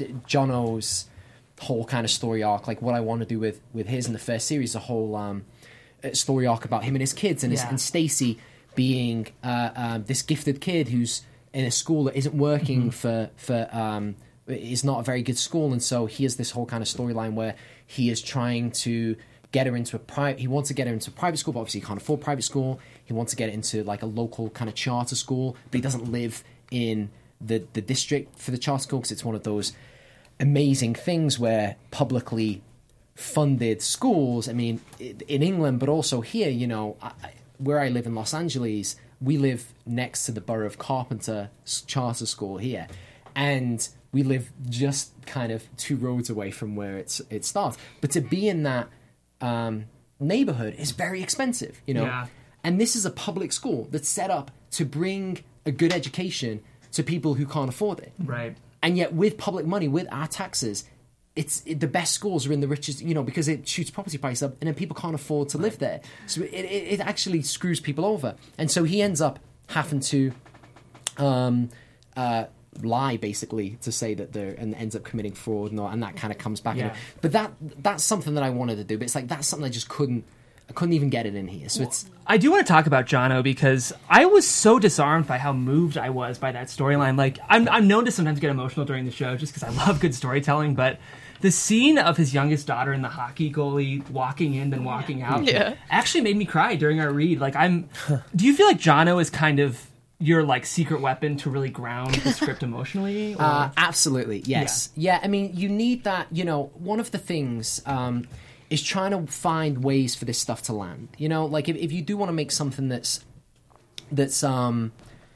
Jono's whole kind of story arc, like what I want to do with, with his in the first series, a whole um, story arc about him and his kids, and, his, Yeah. and Stacy being uh, um, this gifted kid who's in a school that isn't working for, for um, is not a very good school, and so he has this whole kind of storyline where he is trying to get her into a private. He wants to get her into a private school, but obviously he can't afford private school. He wants to get it into like a local kind of charter school, but he doesn't live in the the district for the charter school because it's one of those amazing things where publicly funded schools. I mean, in England, but also here, you know, I, where I live in Los Angeles, we live next to the Borough of Carpenter charter school here, and we live just kind of two roads away from where it's it starts. But to be in that Um, neighborhood is very expensive, you know. Yeah. And this is a public school that's set up to bring a good education to people who can't afford it. Right. And yet, with public money, with our taxes, it's it, the best schools are in the richest, you know, because it shoots property price up, and then people can't afford to live there. So it, it, it actually screws people over. And so he ends up having to um, uh, lie, basically, to say that they're, and ends up committing fraud, and, all, and that kind of comes back. Yeah. In. But that that's something that I wanted to do. But it's like that's something I just couldn't. I couldn't even get it in here. So it's. I do want to talk about Jono because I was so disarmed by how moved I was by that storyline. Like, I'm, I'm known to sometimes get emotional during the show just because I love good storytelling, but the scene of his youngest daughter and the hockey goalie walking in then walking out Yeah. actually made me cry during our read. Like, I'm. Do you feel like Jono is kind of your like secret weapon to really ground the script emotionally? Or? Uh, absolutely, yes. Yeah. yeah, I mean, you need that, you know, one of the things um, is trying to find ways for this stuff to land. You know, like if, if you do want to make something that's that's um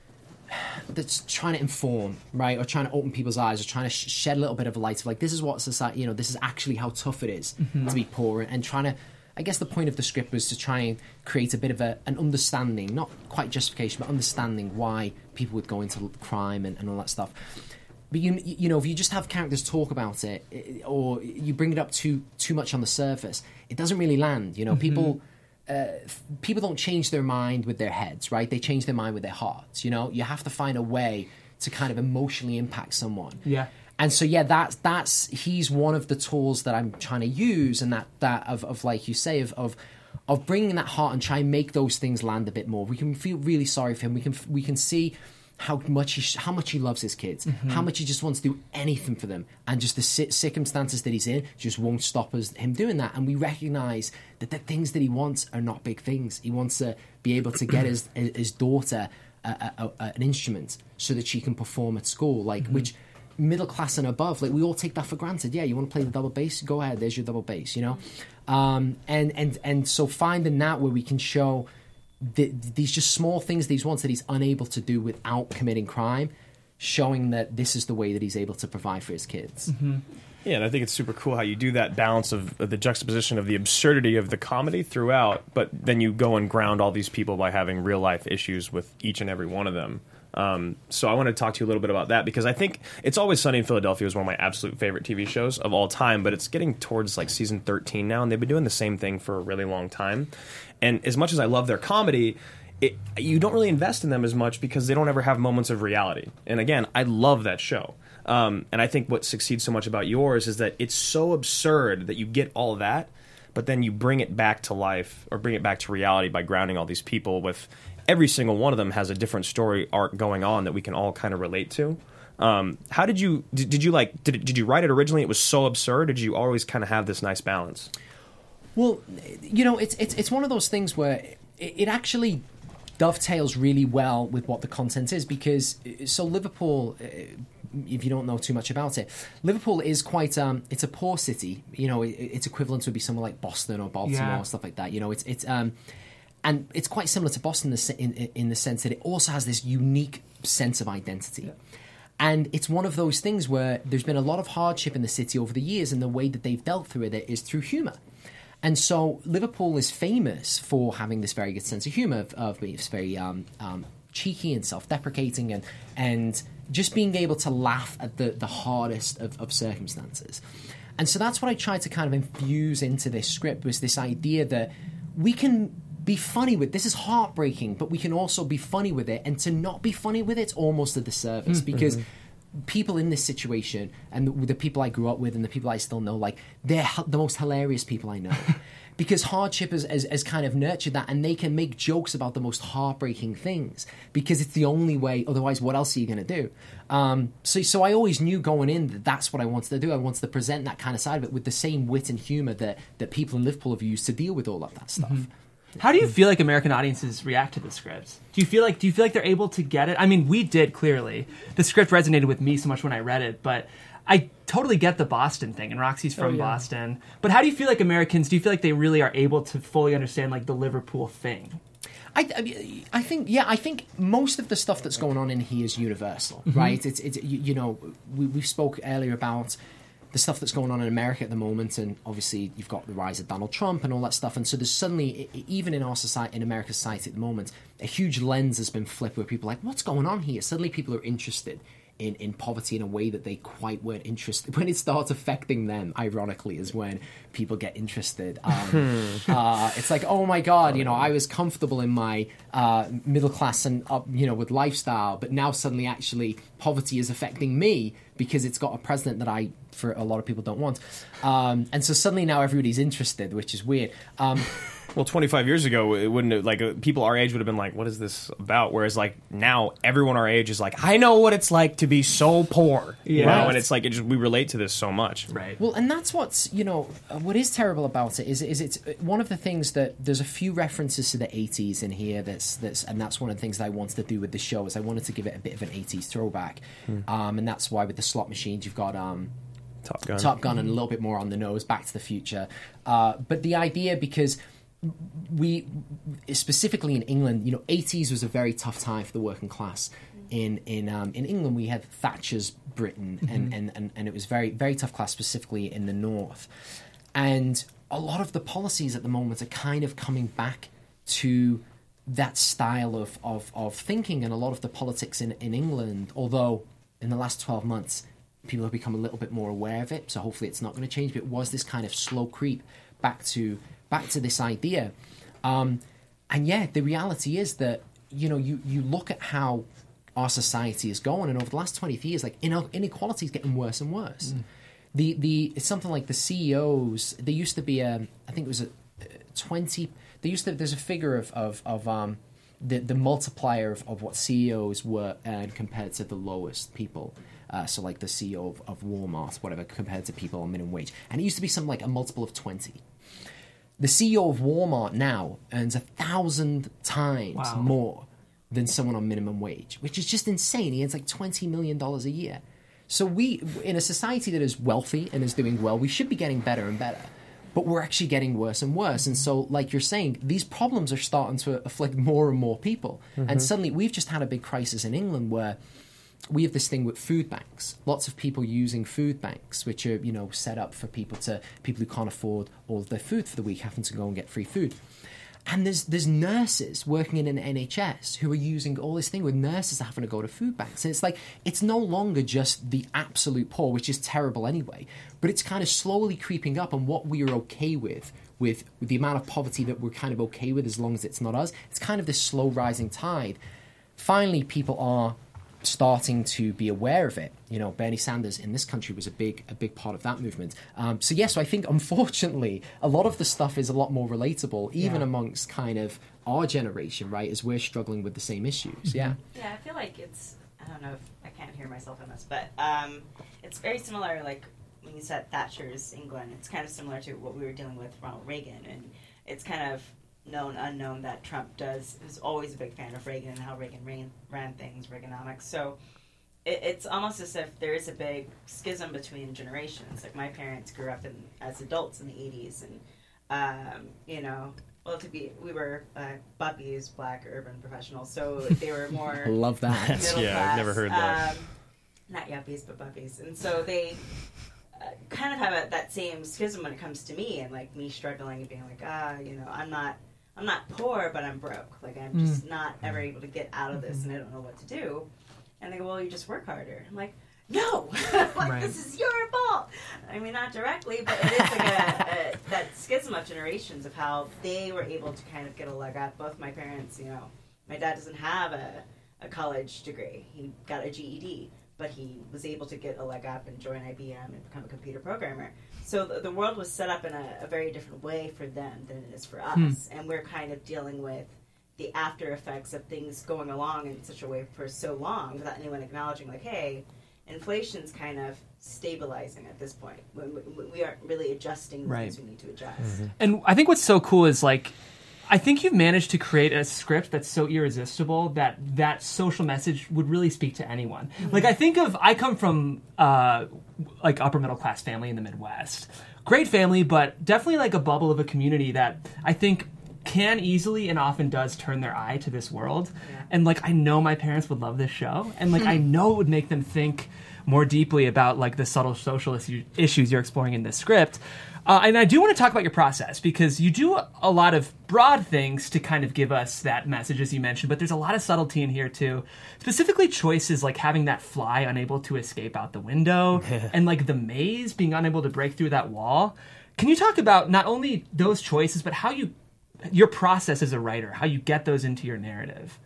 that's trying to inform, right, or trying to open people's eyes, or trying to sh- shed a little bit of a light of like, this is what society, you know, this is actually how tough it is Mm-hmm. to be poor, and, and trying to, I guess the point of the script was to try and create a bit of a, an understanding, not quite justification, but understanding why people would go into crime and, and all that stuff. But you you know, if you just have characters talk about it, it- or you bring it up too too much on the surface, it doesn't really land. You know, Mm-hmm. people uh, people don't change their mind with their heads, right? They change their mind with their hearts. You know, you have to find a way to kind of emotionally impact someone. Yeah. And so, yeah, that's that's he's one of the tools that I'm trying to use, and that that of, of like you say, of, of of bringing that heart and try and make those things land a bit more. We can feel really sorry for him. We can we can see how much he how much he loves his kids, mm-hmm. how much he just wants to do anything for them, and just the circumstances that he's in just won't stop us him doing that. And we recognise that the things that he wants are not big things. He wants to be able to get his his daughter a, a, a, an instrument so that she can perform at school, like mm-hmm. which. Middle class and above, like we all take that for granted. Yeah, you want to play the double bass? Go ahead. There's your double bass. You know, um, and and and so finding that where we can show the, these just small things, these ones that he's unable to do without committing crime, showing that this is the way that he's able to provide for his kids. Mm-hmm. Yeah, and I think it's super cool how you do that balance of, of the juxtaposition of the absurdity of the comedy throughout, but then you go and ground all these people by having real life issues with each and every one of them. Um, so I want to talk to you a little bit about that, because I think It's Always Sunny in Philadelphia is one of my absolute favorite T V shows of all time, but it's getting towards like season thirteen now, and they've been doing the same thing for a really long time. And as much as I love their comedy, it, you don't really invest in them as much because they don't ever have moments of reality. And again, I love that show. Um, and I think what succeeds so much about yours is that it's so absurd that you get all of that, but then you bring it back to life or bring it back to reality by grounding all these people with... Every single one of them has a different story arc going on that we can all kind of relate to. Um, how did you did, did you like did did you write it originally? It was so absurd. Did you always kind of have this nice balance? Well, you know, it's it's it's one of those things where it, it actually dovetails really well with what the content is, because so Liverpool, if you don't know too much about it, Liverpool is quite um it's a poor city. You know, it, its equivalent would be somewhere like Boston or Baltimore, yeah. stuff like that. You know, it's it's um. And it's quite similar to Boston in, in, in the sense that it also has this unique sense of identity. Yeah. And it's one of those things where there's been a lot of hardship in the city over the years, and the way that they've dealt through it is through humour. And so Liverpool is famous for having this very good sense of humour, of, of being very um, um, cheeky and self-deprecating, and and just being able to laugh at the, the hardest of, of circumstances. And so that's what I tried to kind of infuse into this script, was this idea that we can... be funny with this is heartbreaking, but we can also be funny with it, and to not be funny with it's almost a disservice, mm-hmm. because people in this situation, and the, the people I grew up with and the people I still know, like they're h- the most hilarious people I know, because hardship has, has, has kind of nurtured that, and they can make jokes about the most heartbreaking things because it's the only way. Otherwise, what else are you going to do? Um, so, so I always knew going in that that's what I wanted to do. I wanted to present that kind of side of it with the same wit and humor that that people in Liverpool have used to deal with all of that stuff. Mm-hmm. How do you feel like American audiences react to the script? Do you feel like do you feel like they're able to get it? I mean, we did, clearly. The script resonated with me so much when I read it, but I totally get the Boston thing, and Roxy's from oh, yeah. Boston. But how do you feel like Americans, do you feel like they really are able to fully understand like the Liverpool thing? I, I, I think, yeah, I think most of the stuff that's going on in here is universal, mm-hmm. right? It's, it's you, you know, we, we spoke earlier about the stuff that's going on in America at the moment, and obviously you've got the rise of Donald Trump and all that stuff, and so there's suddenly, even in our society, in America's society at the moment, a huge lens has been flipped where people are like, what's going on here? Suddenly people are interested in, in poverty in a way that they quite weren't interested. When it starts affecting them, ironically, is when people get interested. Um, uh, it's like, oh my God, you know, I was comfortable in my uh, middle class and, uh, you know, with lifestyle, but now suddenly actually poverty is affecting me because it's got a president that I, for a lot of people, don't want. Um, and so suddenly now everybody's interested, which is weird. Um, Well, twenty-five years ago, it wouldn't have, like, uh, people our age would have been like, what is this about? Whereas, like, now everyone our age is like, I know what it's like to be so poor. Yeah. You know? And it's like, it just, we relate to this so much. Right. Well, and that's what's, you know, what is terrible about it is, is it's one of the things that there's a few references to the eighties in here that's, that's, and that's one of the things that I wanted to do with the show is I wanted to give it a bit of an eighties throwback. Hmm. Um, and that's why with the slot machines, you've got, um, Top Gun. Top Gun and a little bit more on the nose, Back to the Future. Uh, but the idea, because we, specifically in England, you know, eighties was a very tough time for the working class. In in um, in England, we had Thatcher's Britain, mm-hmm. and, and, and, and it was very, very tough class, specifically in the north. And a lot of the policies at the moment are kind of coming back to that style of, of, of thinking, and a lot of the politics in, in England, although in the last twelve months, people have become a little bit more aware of it, so hopefully it's not going to change, but it was this kind of slow creep back to back to this idea. Um, and yeah, the reality is that, you know, you, you look at how our society is going, and over the last twenty years, like, inequality is getting worse and worse. Mm. The the it's something like the C E Os. There used to be a, I think it was a twenty. There used to there's a figure of of, of um the the multiplier of, of what C E Os were earned compared to the lowest people. Uh, so like the C E O of, of Walmart, whatever, compared to people on minimum wage, and it used to be something like a multiple of twenty. The C E O of Walmart now earns a thousand times wow. more than someone on minimum wage, which is just insane. He earns like twenty million dollars a year. So we, in a society that is wealthy and is doing well, we should be getting better and better. But we're actually getting worse and worse. And so, like you're saying, these problems are starting to afflict more and more people. Mm-hmm. And suddenly, we've just had a big crisis in England where we have this thing with food banks. Lots of people using food banks, which are, you know, set up for people to people who can't afford all of their food for the week, having to go and get free food. And there's there's nurses working in an N H S who are using all this thing with nurses having to go to food banks. And it's like, it's no longer just the absolute poor, which is terrible anyway, but it's kind of slowly creeping up on what we are okay with, with, with the amount of poverty that we're kind of okay with as long as it's not us. It's kind of this slow rising tide. Finally, people are starting to be aware of it. You know, Bernie Sanders in this country was a big a big part of that movement. Um, so, yes, yeah, so I think, unfortunately, a lot of the stuff is a lot more relatable, even yeah. amongst kind of our generation, right, as we're struggling with the same issues. Yeah. Yeah, I feel like it's, I don't know if I can't hear myself in this, but um, it's very similar, like, when you said Thatcher's England, it's kind of similar to what we were dealing with Ronald Reagan, and it's kind of known, unknown that Trump does is always a big fan of Reagan and how Reagan ran, ran things, Reaganomics. So it, it's almost as if there is a big schism between generations. Like, my parents grew up in as adults in the eighties, and um, you know, well, to be we were uh, buppies, black urban professionals, so they were more. Love that. Middle yeah, class, I've never heard that. Um, not yuppies, but buppies, and so they. Uh, kind of have a, that same schism when it comes to me, and like me struggling and being like, ah, you know, I'm not. I'm not poor, but I'm broke. Like, I'm just mm. not ever able to get out of this, and I don't know what to do. And they go, well, you just work harder. I'm like, no! like, right. This is your fault! I mean, not directly, but it is like a, a, that schism of generations of how they were able to kind of get a leg up. Both my parents, you know, my dad doesn't have a, a college degree. He got a G E D, but he was able to get a leg up and join I B M and become a computer programmer. So the, the world was set up in a, a very different way for them than it is for us. Hmm. And we're kind of dealing with the after effects of things going along in such a way for so long without anyone acknowledging, like, hey, inflation's kind of stabilizing at this point. We, we, we aren't really adjusting the right. things we need to adjust. Mm-hmm. And I think what's so cool is, like, I think you've managed to create a script that's so irresistible that that social message would really speak to anyone. Mm-hmm. Like, I think of, I come from, uh, like, upper middle class family in the Midwest. Great family, but definitely like a bubble of a community that I think can easily and often does turn their eye to this world. Yeah. And, like, I know my parents would love this show. And, like, I know it would make them think more deeply about, like, the subtle social issue, issues you're exploring in this script. Uh, and I do want to talk about your process, because you do a lot of broad things to kind of give us that message, as you mentioned, but there's a lot of subtlety in here, too. Specifically choices like having that fly unable to escape out the window and, like, the maze being unable to break through that wall. Can you talk about not only those choices, but how you, your process as a writer, how you get those into your narrative?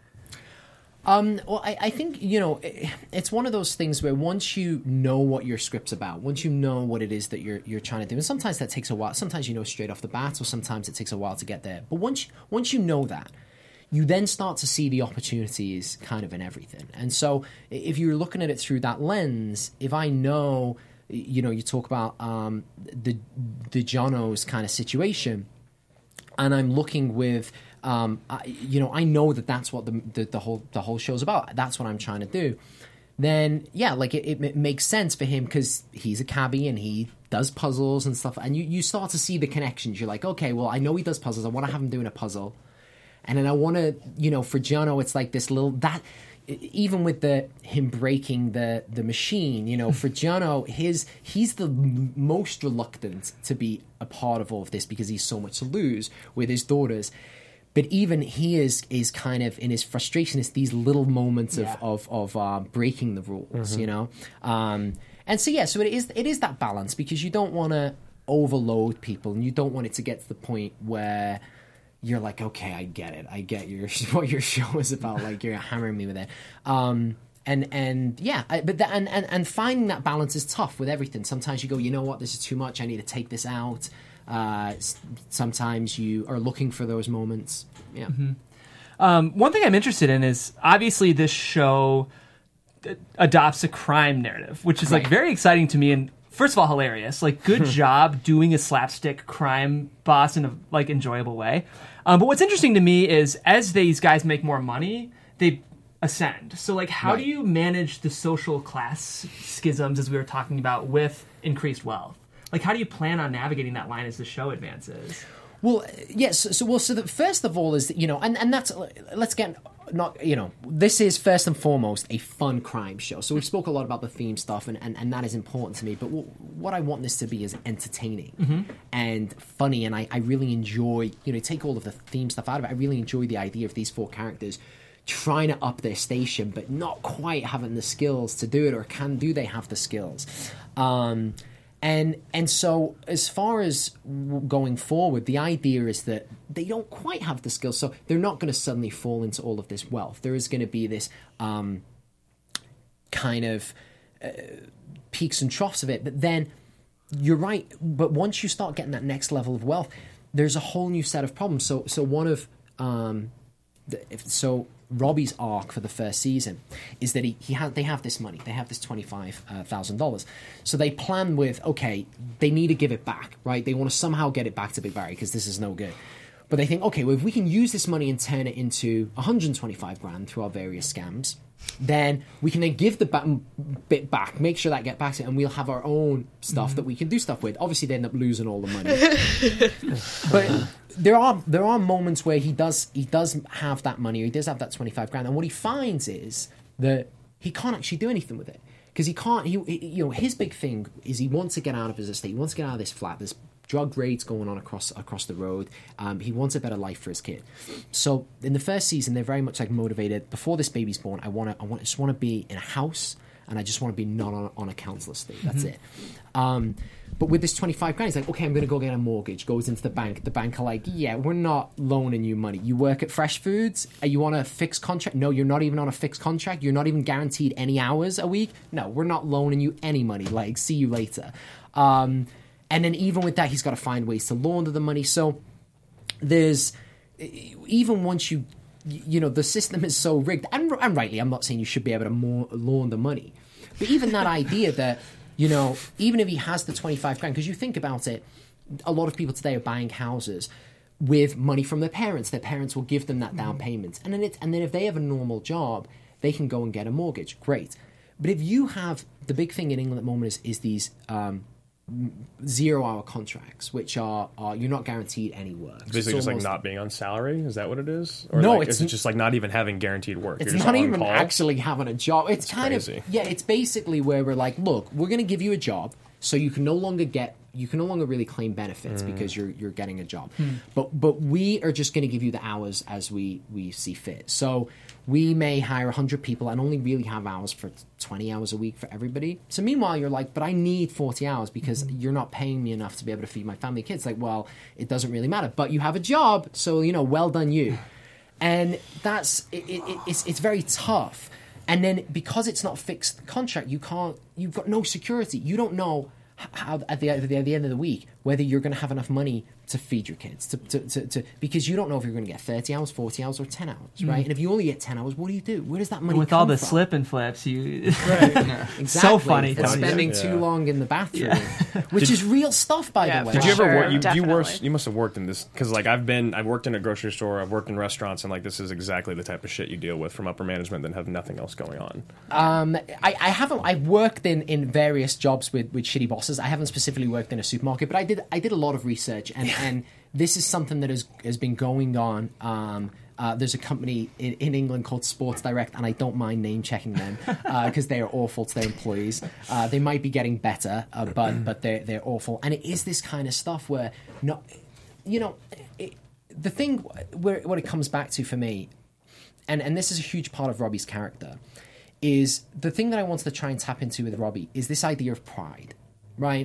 Um, well, I, I think, you know, it, it's one of those things where once you know what your script's about, once you know what it is that you're you're trying to do, and sometimes that takes a while. Sometimes you know straight off the bat, or sometimes it takes a while to get there. But once once you know that, you then start to see the opportunities kind of in everything. And so if you're looking at it through that lens, if I know, you know, you talk about um, the the Jonos kind of situation, and I'm looking with... Um, I, you know, I know that that's what the, the the whole the whole show's about. That's what I'm trying to do. Then, yeah, like it, it, it makes sense for him because he's a cabbie and he does puzzles and stuff. And you, you start to see the connections. You're like, okay, well, I know he does puzzles. I want to have him doing a puzzle, and then I want to, you know, for Jono, it's like this little that. Even with the him breaking the the machine, you know, for Jono, his he's the m- most reluctant to be a part of all of this because he's so much to lose with his daughters. But even he is is kind of in his frustration. It's these little moments of yeah. of of uh, breaking the rules, mm-hmm. you know. Um, and so yeah, so it is it is that balance because you don't want to overload people, and you don't want it to get to the point where you're like, okay, I get it. I get your what your show is about. Like, you're hammering me with it. Um, and and yeah, I, but the, and, and and finding that balance is tough with everything. Sometimes you go, you know what, this is too much. I need to take this out. Uh, sometimes you are looking for those moments. Yeah. Mm-hmm. Um, one thing I'm interested in is obviously this show adopts a crime narrative, which is like Right. very exciting to me and first of all hilarious. Like, good job doing a slapstick crime boss in a like enjoyable way. Um, but what's interesting to me is as these guys make more money, they ascend. So like, how Right. do you manage the social class schisms as we were talking about with increased wealth? Like, how do you plan on navigating that line as the show advances? Well, yes. So, well, so the, first of all is that, you know, and, and that's, let's get, not, you know, this is first and foremost a fun crime show. So we've spoke a lot about the theme stuff, and, and, and that is important to me. But w- what I want this to be is entertaining Mm-hmm. and funny. And I, I really enjoy, you know, take all of the theme stuff out of it. I really enjoy the idea of these four characters trying to up their station, but not quite having the skills to do it, or can do they have the skills? Um, And and so as far as w- going forward, the idea is that they don't quite have the skills, so they're not going to suddenly fall into all of this wealth. There is going to be this um, kind of uh, peaks and troughs of it. But then you're right. But once you start getting that next level of wealth, there's a whole new set of problems. So so one of um, the, if, so. Robbie's arc for the first season is that he, he ha- they have this money. They have this twenty-five thousand dollars. So they plan with, okay, they need to give it back, right? They want to somehow get it back to Big Barry because this is no good. But they think, okay, well, if we can use this money and turn it into one hundred twenty-five grand through our various scams, then we can then give the ba- bit back, make sure that get back to it, and we'll have our own stuff mm-hmm. that we can do stuff with. Obviously, they end up losing all the money. But there are there are moments where he does he does have that money, or he does have that twenty-five grand, and what he finds is that he can't actually do anything with it because he can't. He, he you know his big thing is he wants to get out of his estate. He wants to get out of this flat. There's drug raids going on across across the road. Um, he wants a better life for his kid. So in the first season, they're very much like motivated. Before this baby's born, I want to I want just want to be in a house, and I just want to be not on, on a council estate. That's mm-hmm. it. Um, but with this twenty-five grand, he's like, okay, I'm going to go get a mortgage. Goes into the bank. The bank are like, yeah, we're not loaning you money. You work at Fresh Foods? Are you on a fixed contract? No, you're not even on a fixed contract. You're not even guaranteed any hours a week. No, we're not loaning you any money. Like, see you later. Um, and then even with that, he's got to find ways to launder the money. So there's, even once you, you know, the system is so rigged, and, and rightly, I'm not saying you should be able to more, launder money. But even that idea that, you know, even if he has the twenty-five grand, because you think about it, a lot of people today are buying houses with money from their parents. Their parents will give them that down payment. And then it's, and then if they have a normal job, they can go and get a mortgage. Great. But if you have, the big thing in England at the moment is, is these um, zero-hour contracts, which are, are you're not guaranteed any work. Basically, So just like almost- not being on salary. Is that what it is? Or No, like, it's is it just like not even having guaranteed work. It's You're just not on even call? actually having a job. It's That's kind crazy. of yeah. It's basically where we're like, look, we're going to give you a job, so you can no longer get, you can no longer really claim benefits Mm. because you're you're getting a job. Hmm. But but we are just going to give you the hours as we we see fit. So we may hire one hundred people and only really have hours for twenty hours a week for everybody. So meanwhile, you're like, but I need forty hours because Hmm. you're not paying me enough to be able to feed my family kids. Like, well, it doesn't really matter. But you have a job, so you know, well done you. And that's it, it, it, it's it's very tough. And then because it's not fixed contract, you can't. You've got no security. You don't know how at the, at the, at the end of the week whether you're going to have enough money to feed your kids, to, to, to, to because you don't know if you're going to get thirty hours, forty hours, or ten hours, right? Mm. And if you only get ten hours, what do you do? Where does that money With come all the from? slip and flips, you Right. exactly. Exactly. So funny, And Tony. spending Yeah. too long in the bathroom, Yeah. which Did- is real stuff, by Yeah, the way. Did you ever Sure, work? You, you work. definitely. You must have worked in this because, like, I've been. I've worked in a grocery store. I've worked in restaurants, and like, this is exactly the type of shit you deal with from upper management that have nothing else going on. Um, I, I haven't. I've worked in, in various jobs with, with shitty bosses. I haven't specifically worked in a supermarket, but I did. I did a lot of research, and, and this is something that has has been going on. Um, uh, there's a company in, in England called Sports Direct, and I don't mind name checking them because they are awful to their employees. Uh, they might be getting better, uh, but but they're they're awful. And it is this kind of stuff where not, you know, it, the thing where what it comes back to for me, and and this is a huge part of Robbie's character, is the thing that I wanted to try and tap into with Robbie is this idea of pride, right?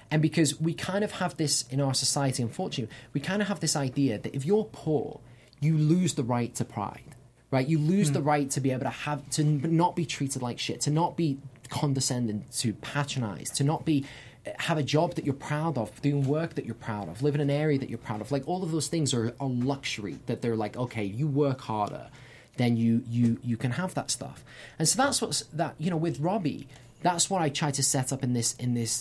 And because we kind of have this in our society, unfortunately, we kind of have this idea that if you're poor, you lose the right to pride, right? You lose mm. the right to be able to have, to not be treated like shit, to not be condescending, to patronize, to not be, have a job that you're proud of, doing work that you're proud of, live in an area that you're proud of. Like all of those things are a luxury that they're like, okay, you work harder, then you you you can have that stuff. And so that's what's that, you know, with Robbie, that's what I try to set up in this in this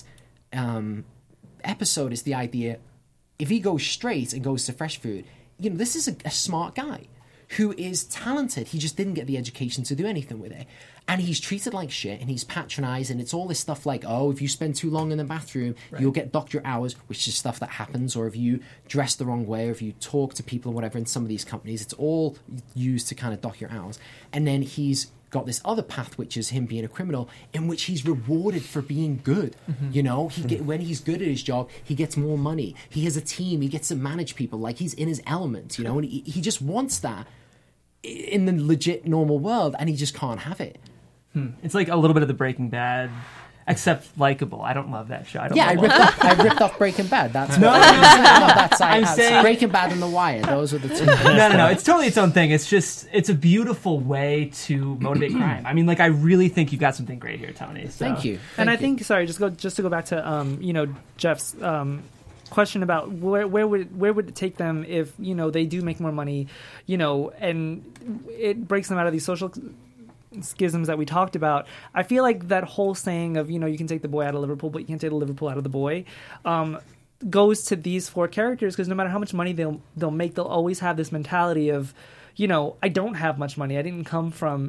um, episode is the idea, if he goes straight and goes to fresh food, you know, this is a, a smart guy who is talented. He just didn't get the education to do anything with it. And he's treated like shit, and he's patronized, and it's all this stuff like, oh, if you spend too long in the bathroom, right. you'll get docked your hours, which is stuff that happens, or if you dress the wrong way, or if you talk to people or whatever in some of these companies, it's all used to kind of dock your hours. And then he's got this other path, which is him being a criminal, in which he's rewarded for being good. Mm-hmm. You know, he get, when he's good at his job, he gets more money. He has a team. He gets to manage people like he's in his element, you know, and he, he just wants that in the legit normal world, and he just can't have it. Hmm. It's like a little bit of the Breaking Bad, except likable. I don't love that show. I don't yeah, I love ripped, off, I ripped off Breaking Bad. That's no, what no, no, no, no, that's I, I'm I, saying Breaking Bad and The Wire. Those are the two. no, no, no. It's totally its own thing. It's just it's a beautiful way to motivate crime. I mean, like I really think you got something great here, Tony. So. Thank you. Thank and I you. think sorry, just go just to go back to um, you know, Jeff's um, question about where where would where would it take them if, you know, they do make more money, you know, and it breaks them out of these social schisms that we talked about. I feel like that whole saying of, you know, you can take the boy out of Liverpool, but you can't take the Liverpool out of the boy, um, goes to these four characters, because no matter how much money they'll they'll make, they'll always have this mentality of, you know, I don't have much money. I didn't come from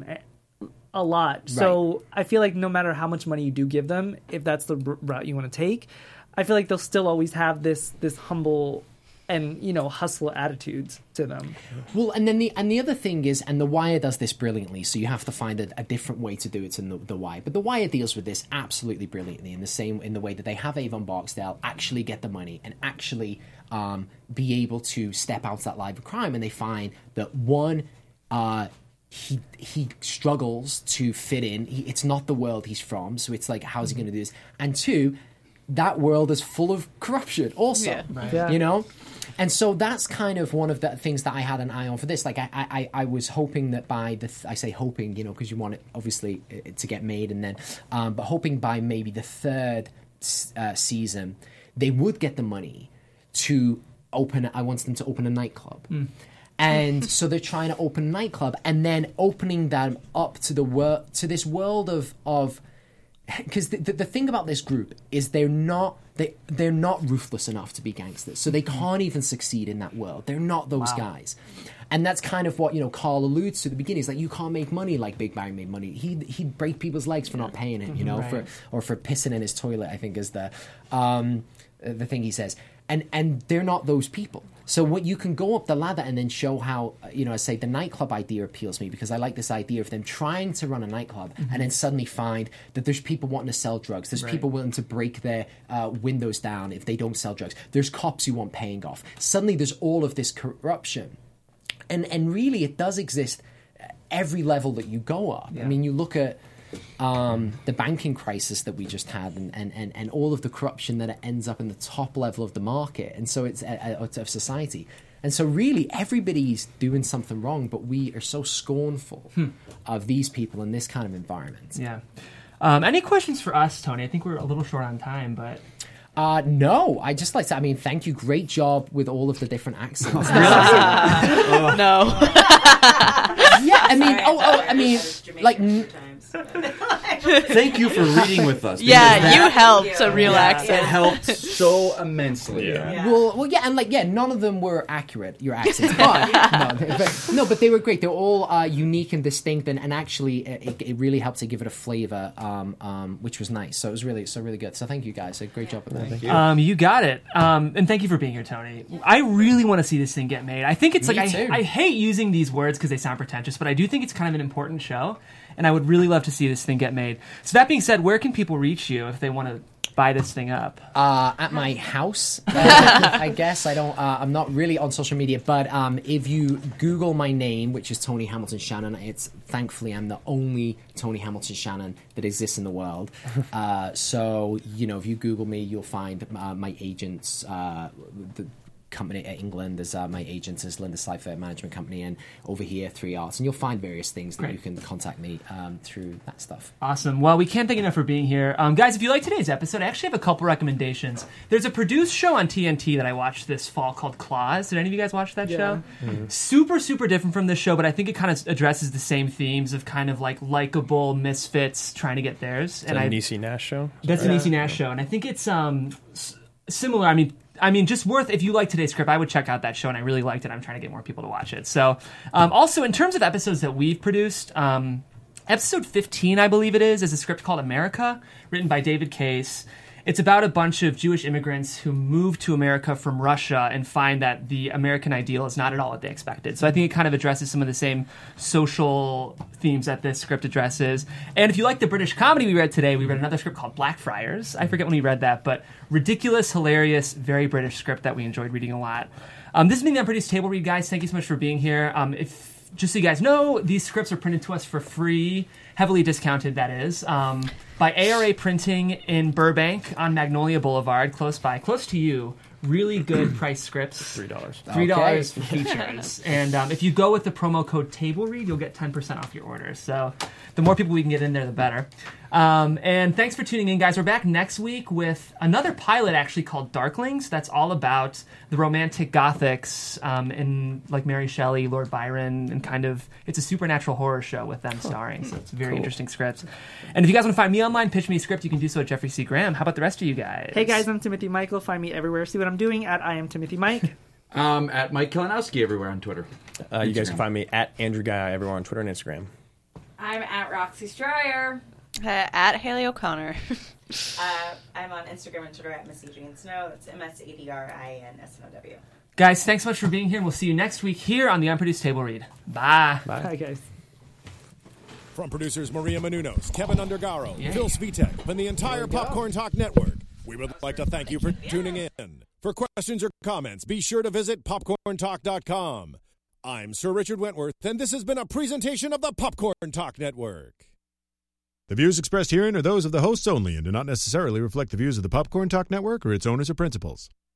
a lot. Right. So I feel like no matter how much money you do give them, if that's the route you want to take, I feel like they'll still always have this this humble and, you know, hustle attitudes to them. Well, and then the and the other thing is, and The Wire does this brilliantly, so you have to find a, a different way to do it in the, the Wire. But The Wire deals with this absolutely brilliantly in the same in the way that they have Avon Barksdale actually get the money and actually um, be able to step out of that life of crime, and they find that one, uh, he he struggles to fit in. He, it's not the world he's from, so it's like, how's he going to do this? And two, that world is full of corruption also, yeah. Right. Yeah. you know? And so that's kind of one of the things that I had an eye on for this. Like, I, I, I was hoping that by the, th- I say hoping, you know, because you want it, obviously, it, to get made, and then, um, but hoping by maybe the third uh, season, they would get the money to open, I want them to open a nightclub. Mm. And so they're trying to open a nightclub, and then opening them up to the wor- to this world of, of, because the, the, the thing about this group is they're not they they're not ruthless enough to be gangsters, so they can't even succeed in that world. They're not those wow. guys, and that's kind of what, you know, Carl alludes to at the beginning. It's like, you can't make money like Big Barry made money. He he'd break people's legs for not paying him, you know, right. for or for pissing in his toilet, I think is the um, the thing he says. And and they're not those people. So what you can go up the ladder and then show how, you know, I say the nightclub idea appeals to me, because I like this idea of them trying to run a nightclub mm-hmm. and then suddenly find that there's people wanting to sell drugs. There's right. people willing to break their uh, windows down if they don't sell drugs. There's cops who want paying off. Suddenly there's all of this corruption. And and really it does exist at every level that you go up. Yeah. I mean, you look at um, the banking crisis that we just had, and, and, and, and all of the corruption that it ends up in the top level of the market, and so it's uh, of society. And so really everybody's doing something wrong, but we are so scornful hmm. of these people in this kind of environment. Yeah. Um, any questions for us, Tony? I think we're a little short on time, but... Uh, no, I just like to, I mean, thank you. Great job with all of the different accents. uh, no. Yeah, I mean, oh, oh, I mean, like... N- Thank you for reading with us. Yeah, that, you helped a real yeah, accent. It helped so immensely. Yeah. Yeah. Well, well, yeah, and like, yeah, none of them were accurate, your accents, but no, they, but, no, but they were great. They were all uh, unique and distinct, and, and actually, it, it really helped to give it a flavor, um, um, which was nice. So it was really, so really good. So thank you guys. So great job with that. Thank you. Um, you got it. Um, and thank you for being here, Tony. I really want to see this thing get made. I think it's Me like too. I, I hate using these words because they sound pretentious, but I do think it's kind of an important show. And I would really love to see this thing get made. So that being said, where can people reach you if they want to buy this thing up? Uh, at my house, uh, I guess. I don't. Uh, I'm not really on social media, but um, if you Google my name, which is Tony Hamilton Shannon, it's thankfully I'm the only Tony Hamilton Shannon that exists in the world. Uh, so you know, if you Google me, you'll find uh, my agents. Uh, the, company at England as uh, my agents is Linda Slifer Management Company, and over here Three Arts, and you'll find various things that Great. you can contact me um, through that stuff. Awesome. Well, we can't thank you enough for being here. Um, guys, if you like today's episode, I actually have a couple recommendations. There's a produced show on T N T that I watched this fall called Claws. Did any of you guys watch that Yeah. show? Mm-hmm. Super, super different from this show, but I think it kind of addresses the same themes of kind of like likable misfits trying to get theirs. Is and that I, a Niecy Nash show? That's an Niecy Nash show, and I think it's um, s- similar. I mean, I mean, just worth, if you like today's script, I would check out that show, and I really liked it. I'm trying to get more people to watch it. So, um, also, in terms of episodes that we've produced, um, episode fifteen, I believe it is, is a script called America, written by David Case. It's about a bunch of Jewish immigrants who move to America from Russia and find that the American ideal is not at all what they expected. So I think it kind of addresses some of the same social themes that this script addresses. And if you like the British comedy we read today, we read another script called Blackfriars. I forget when we read that, but ridiculous, hilarious, very British script that we enjoyed reading a lot. Um, this has been the Unproduced Table Read, guys. Thank you so much for being here. Um, if Just so you guys know, these scripts are printed to us for free, heavily discounted, that is, um, by A R A Printing in Burbank on Magnolia Boulevard, close by, close to you. Really good price scripts. Three dollars. Three dollars for features. And um, if you go with the promo code TableRead, you'll get ten percent off your order. So the more people we can get in there, the better. Um, and thanks for tuning in, guys. We're back next week with another pilot actually called Darklings. That's all about the romantic Gothics um, in like Mary Shelley, Lord Byron, and kind of, it's a supernatural horror show with them starring. So it's a very Cool. interesting script. And if you guys want to find me online, pitch me a script, you can do so at Jeffrey C. Graham. How about the rest of you guys? Hey guys, I'm Timothy Michael. Find me everywhere. See what I'm doing at I am Timothy Mike. Um, at Mike Kalinowski everywhere on Twitter. Uh, you guys can Instagram. find me at Andrew Guy everywhere on Twitter and Instagram. I'm at Roxy Stryer. Uh, at Haley O'Connor. Uh, I'm on Instagram and Twitter at Miss Adrian Snow. That's M S A D R I N S N O W. Guys, thanks so much for being here, and we'll see you next week here on the Unproduced Table Read. Bye. Bye. Hi guys. From producers Maria Menounos, Kevin Undergaro, Yay. Phil Svitek, and the entire Popcorn Talk Network, we would like to thank you for tuning in. For questions or comments, be sure to visit popcorn talk dot com. I'm Sir Richard Wentworth, and this has been a presentation of the Popcorn Talk Network. The views expressed herein are those of the hosts only and do not necessarily reflect the views of the Popcorn Talk Network or its owners or principals.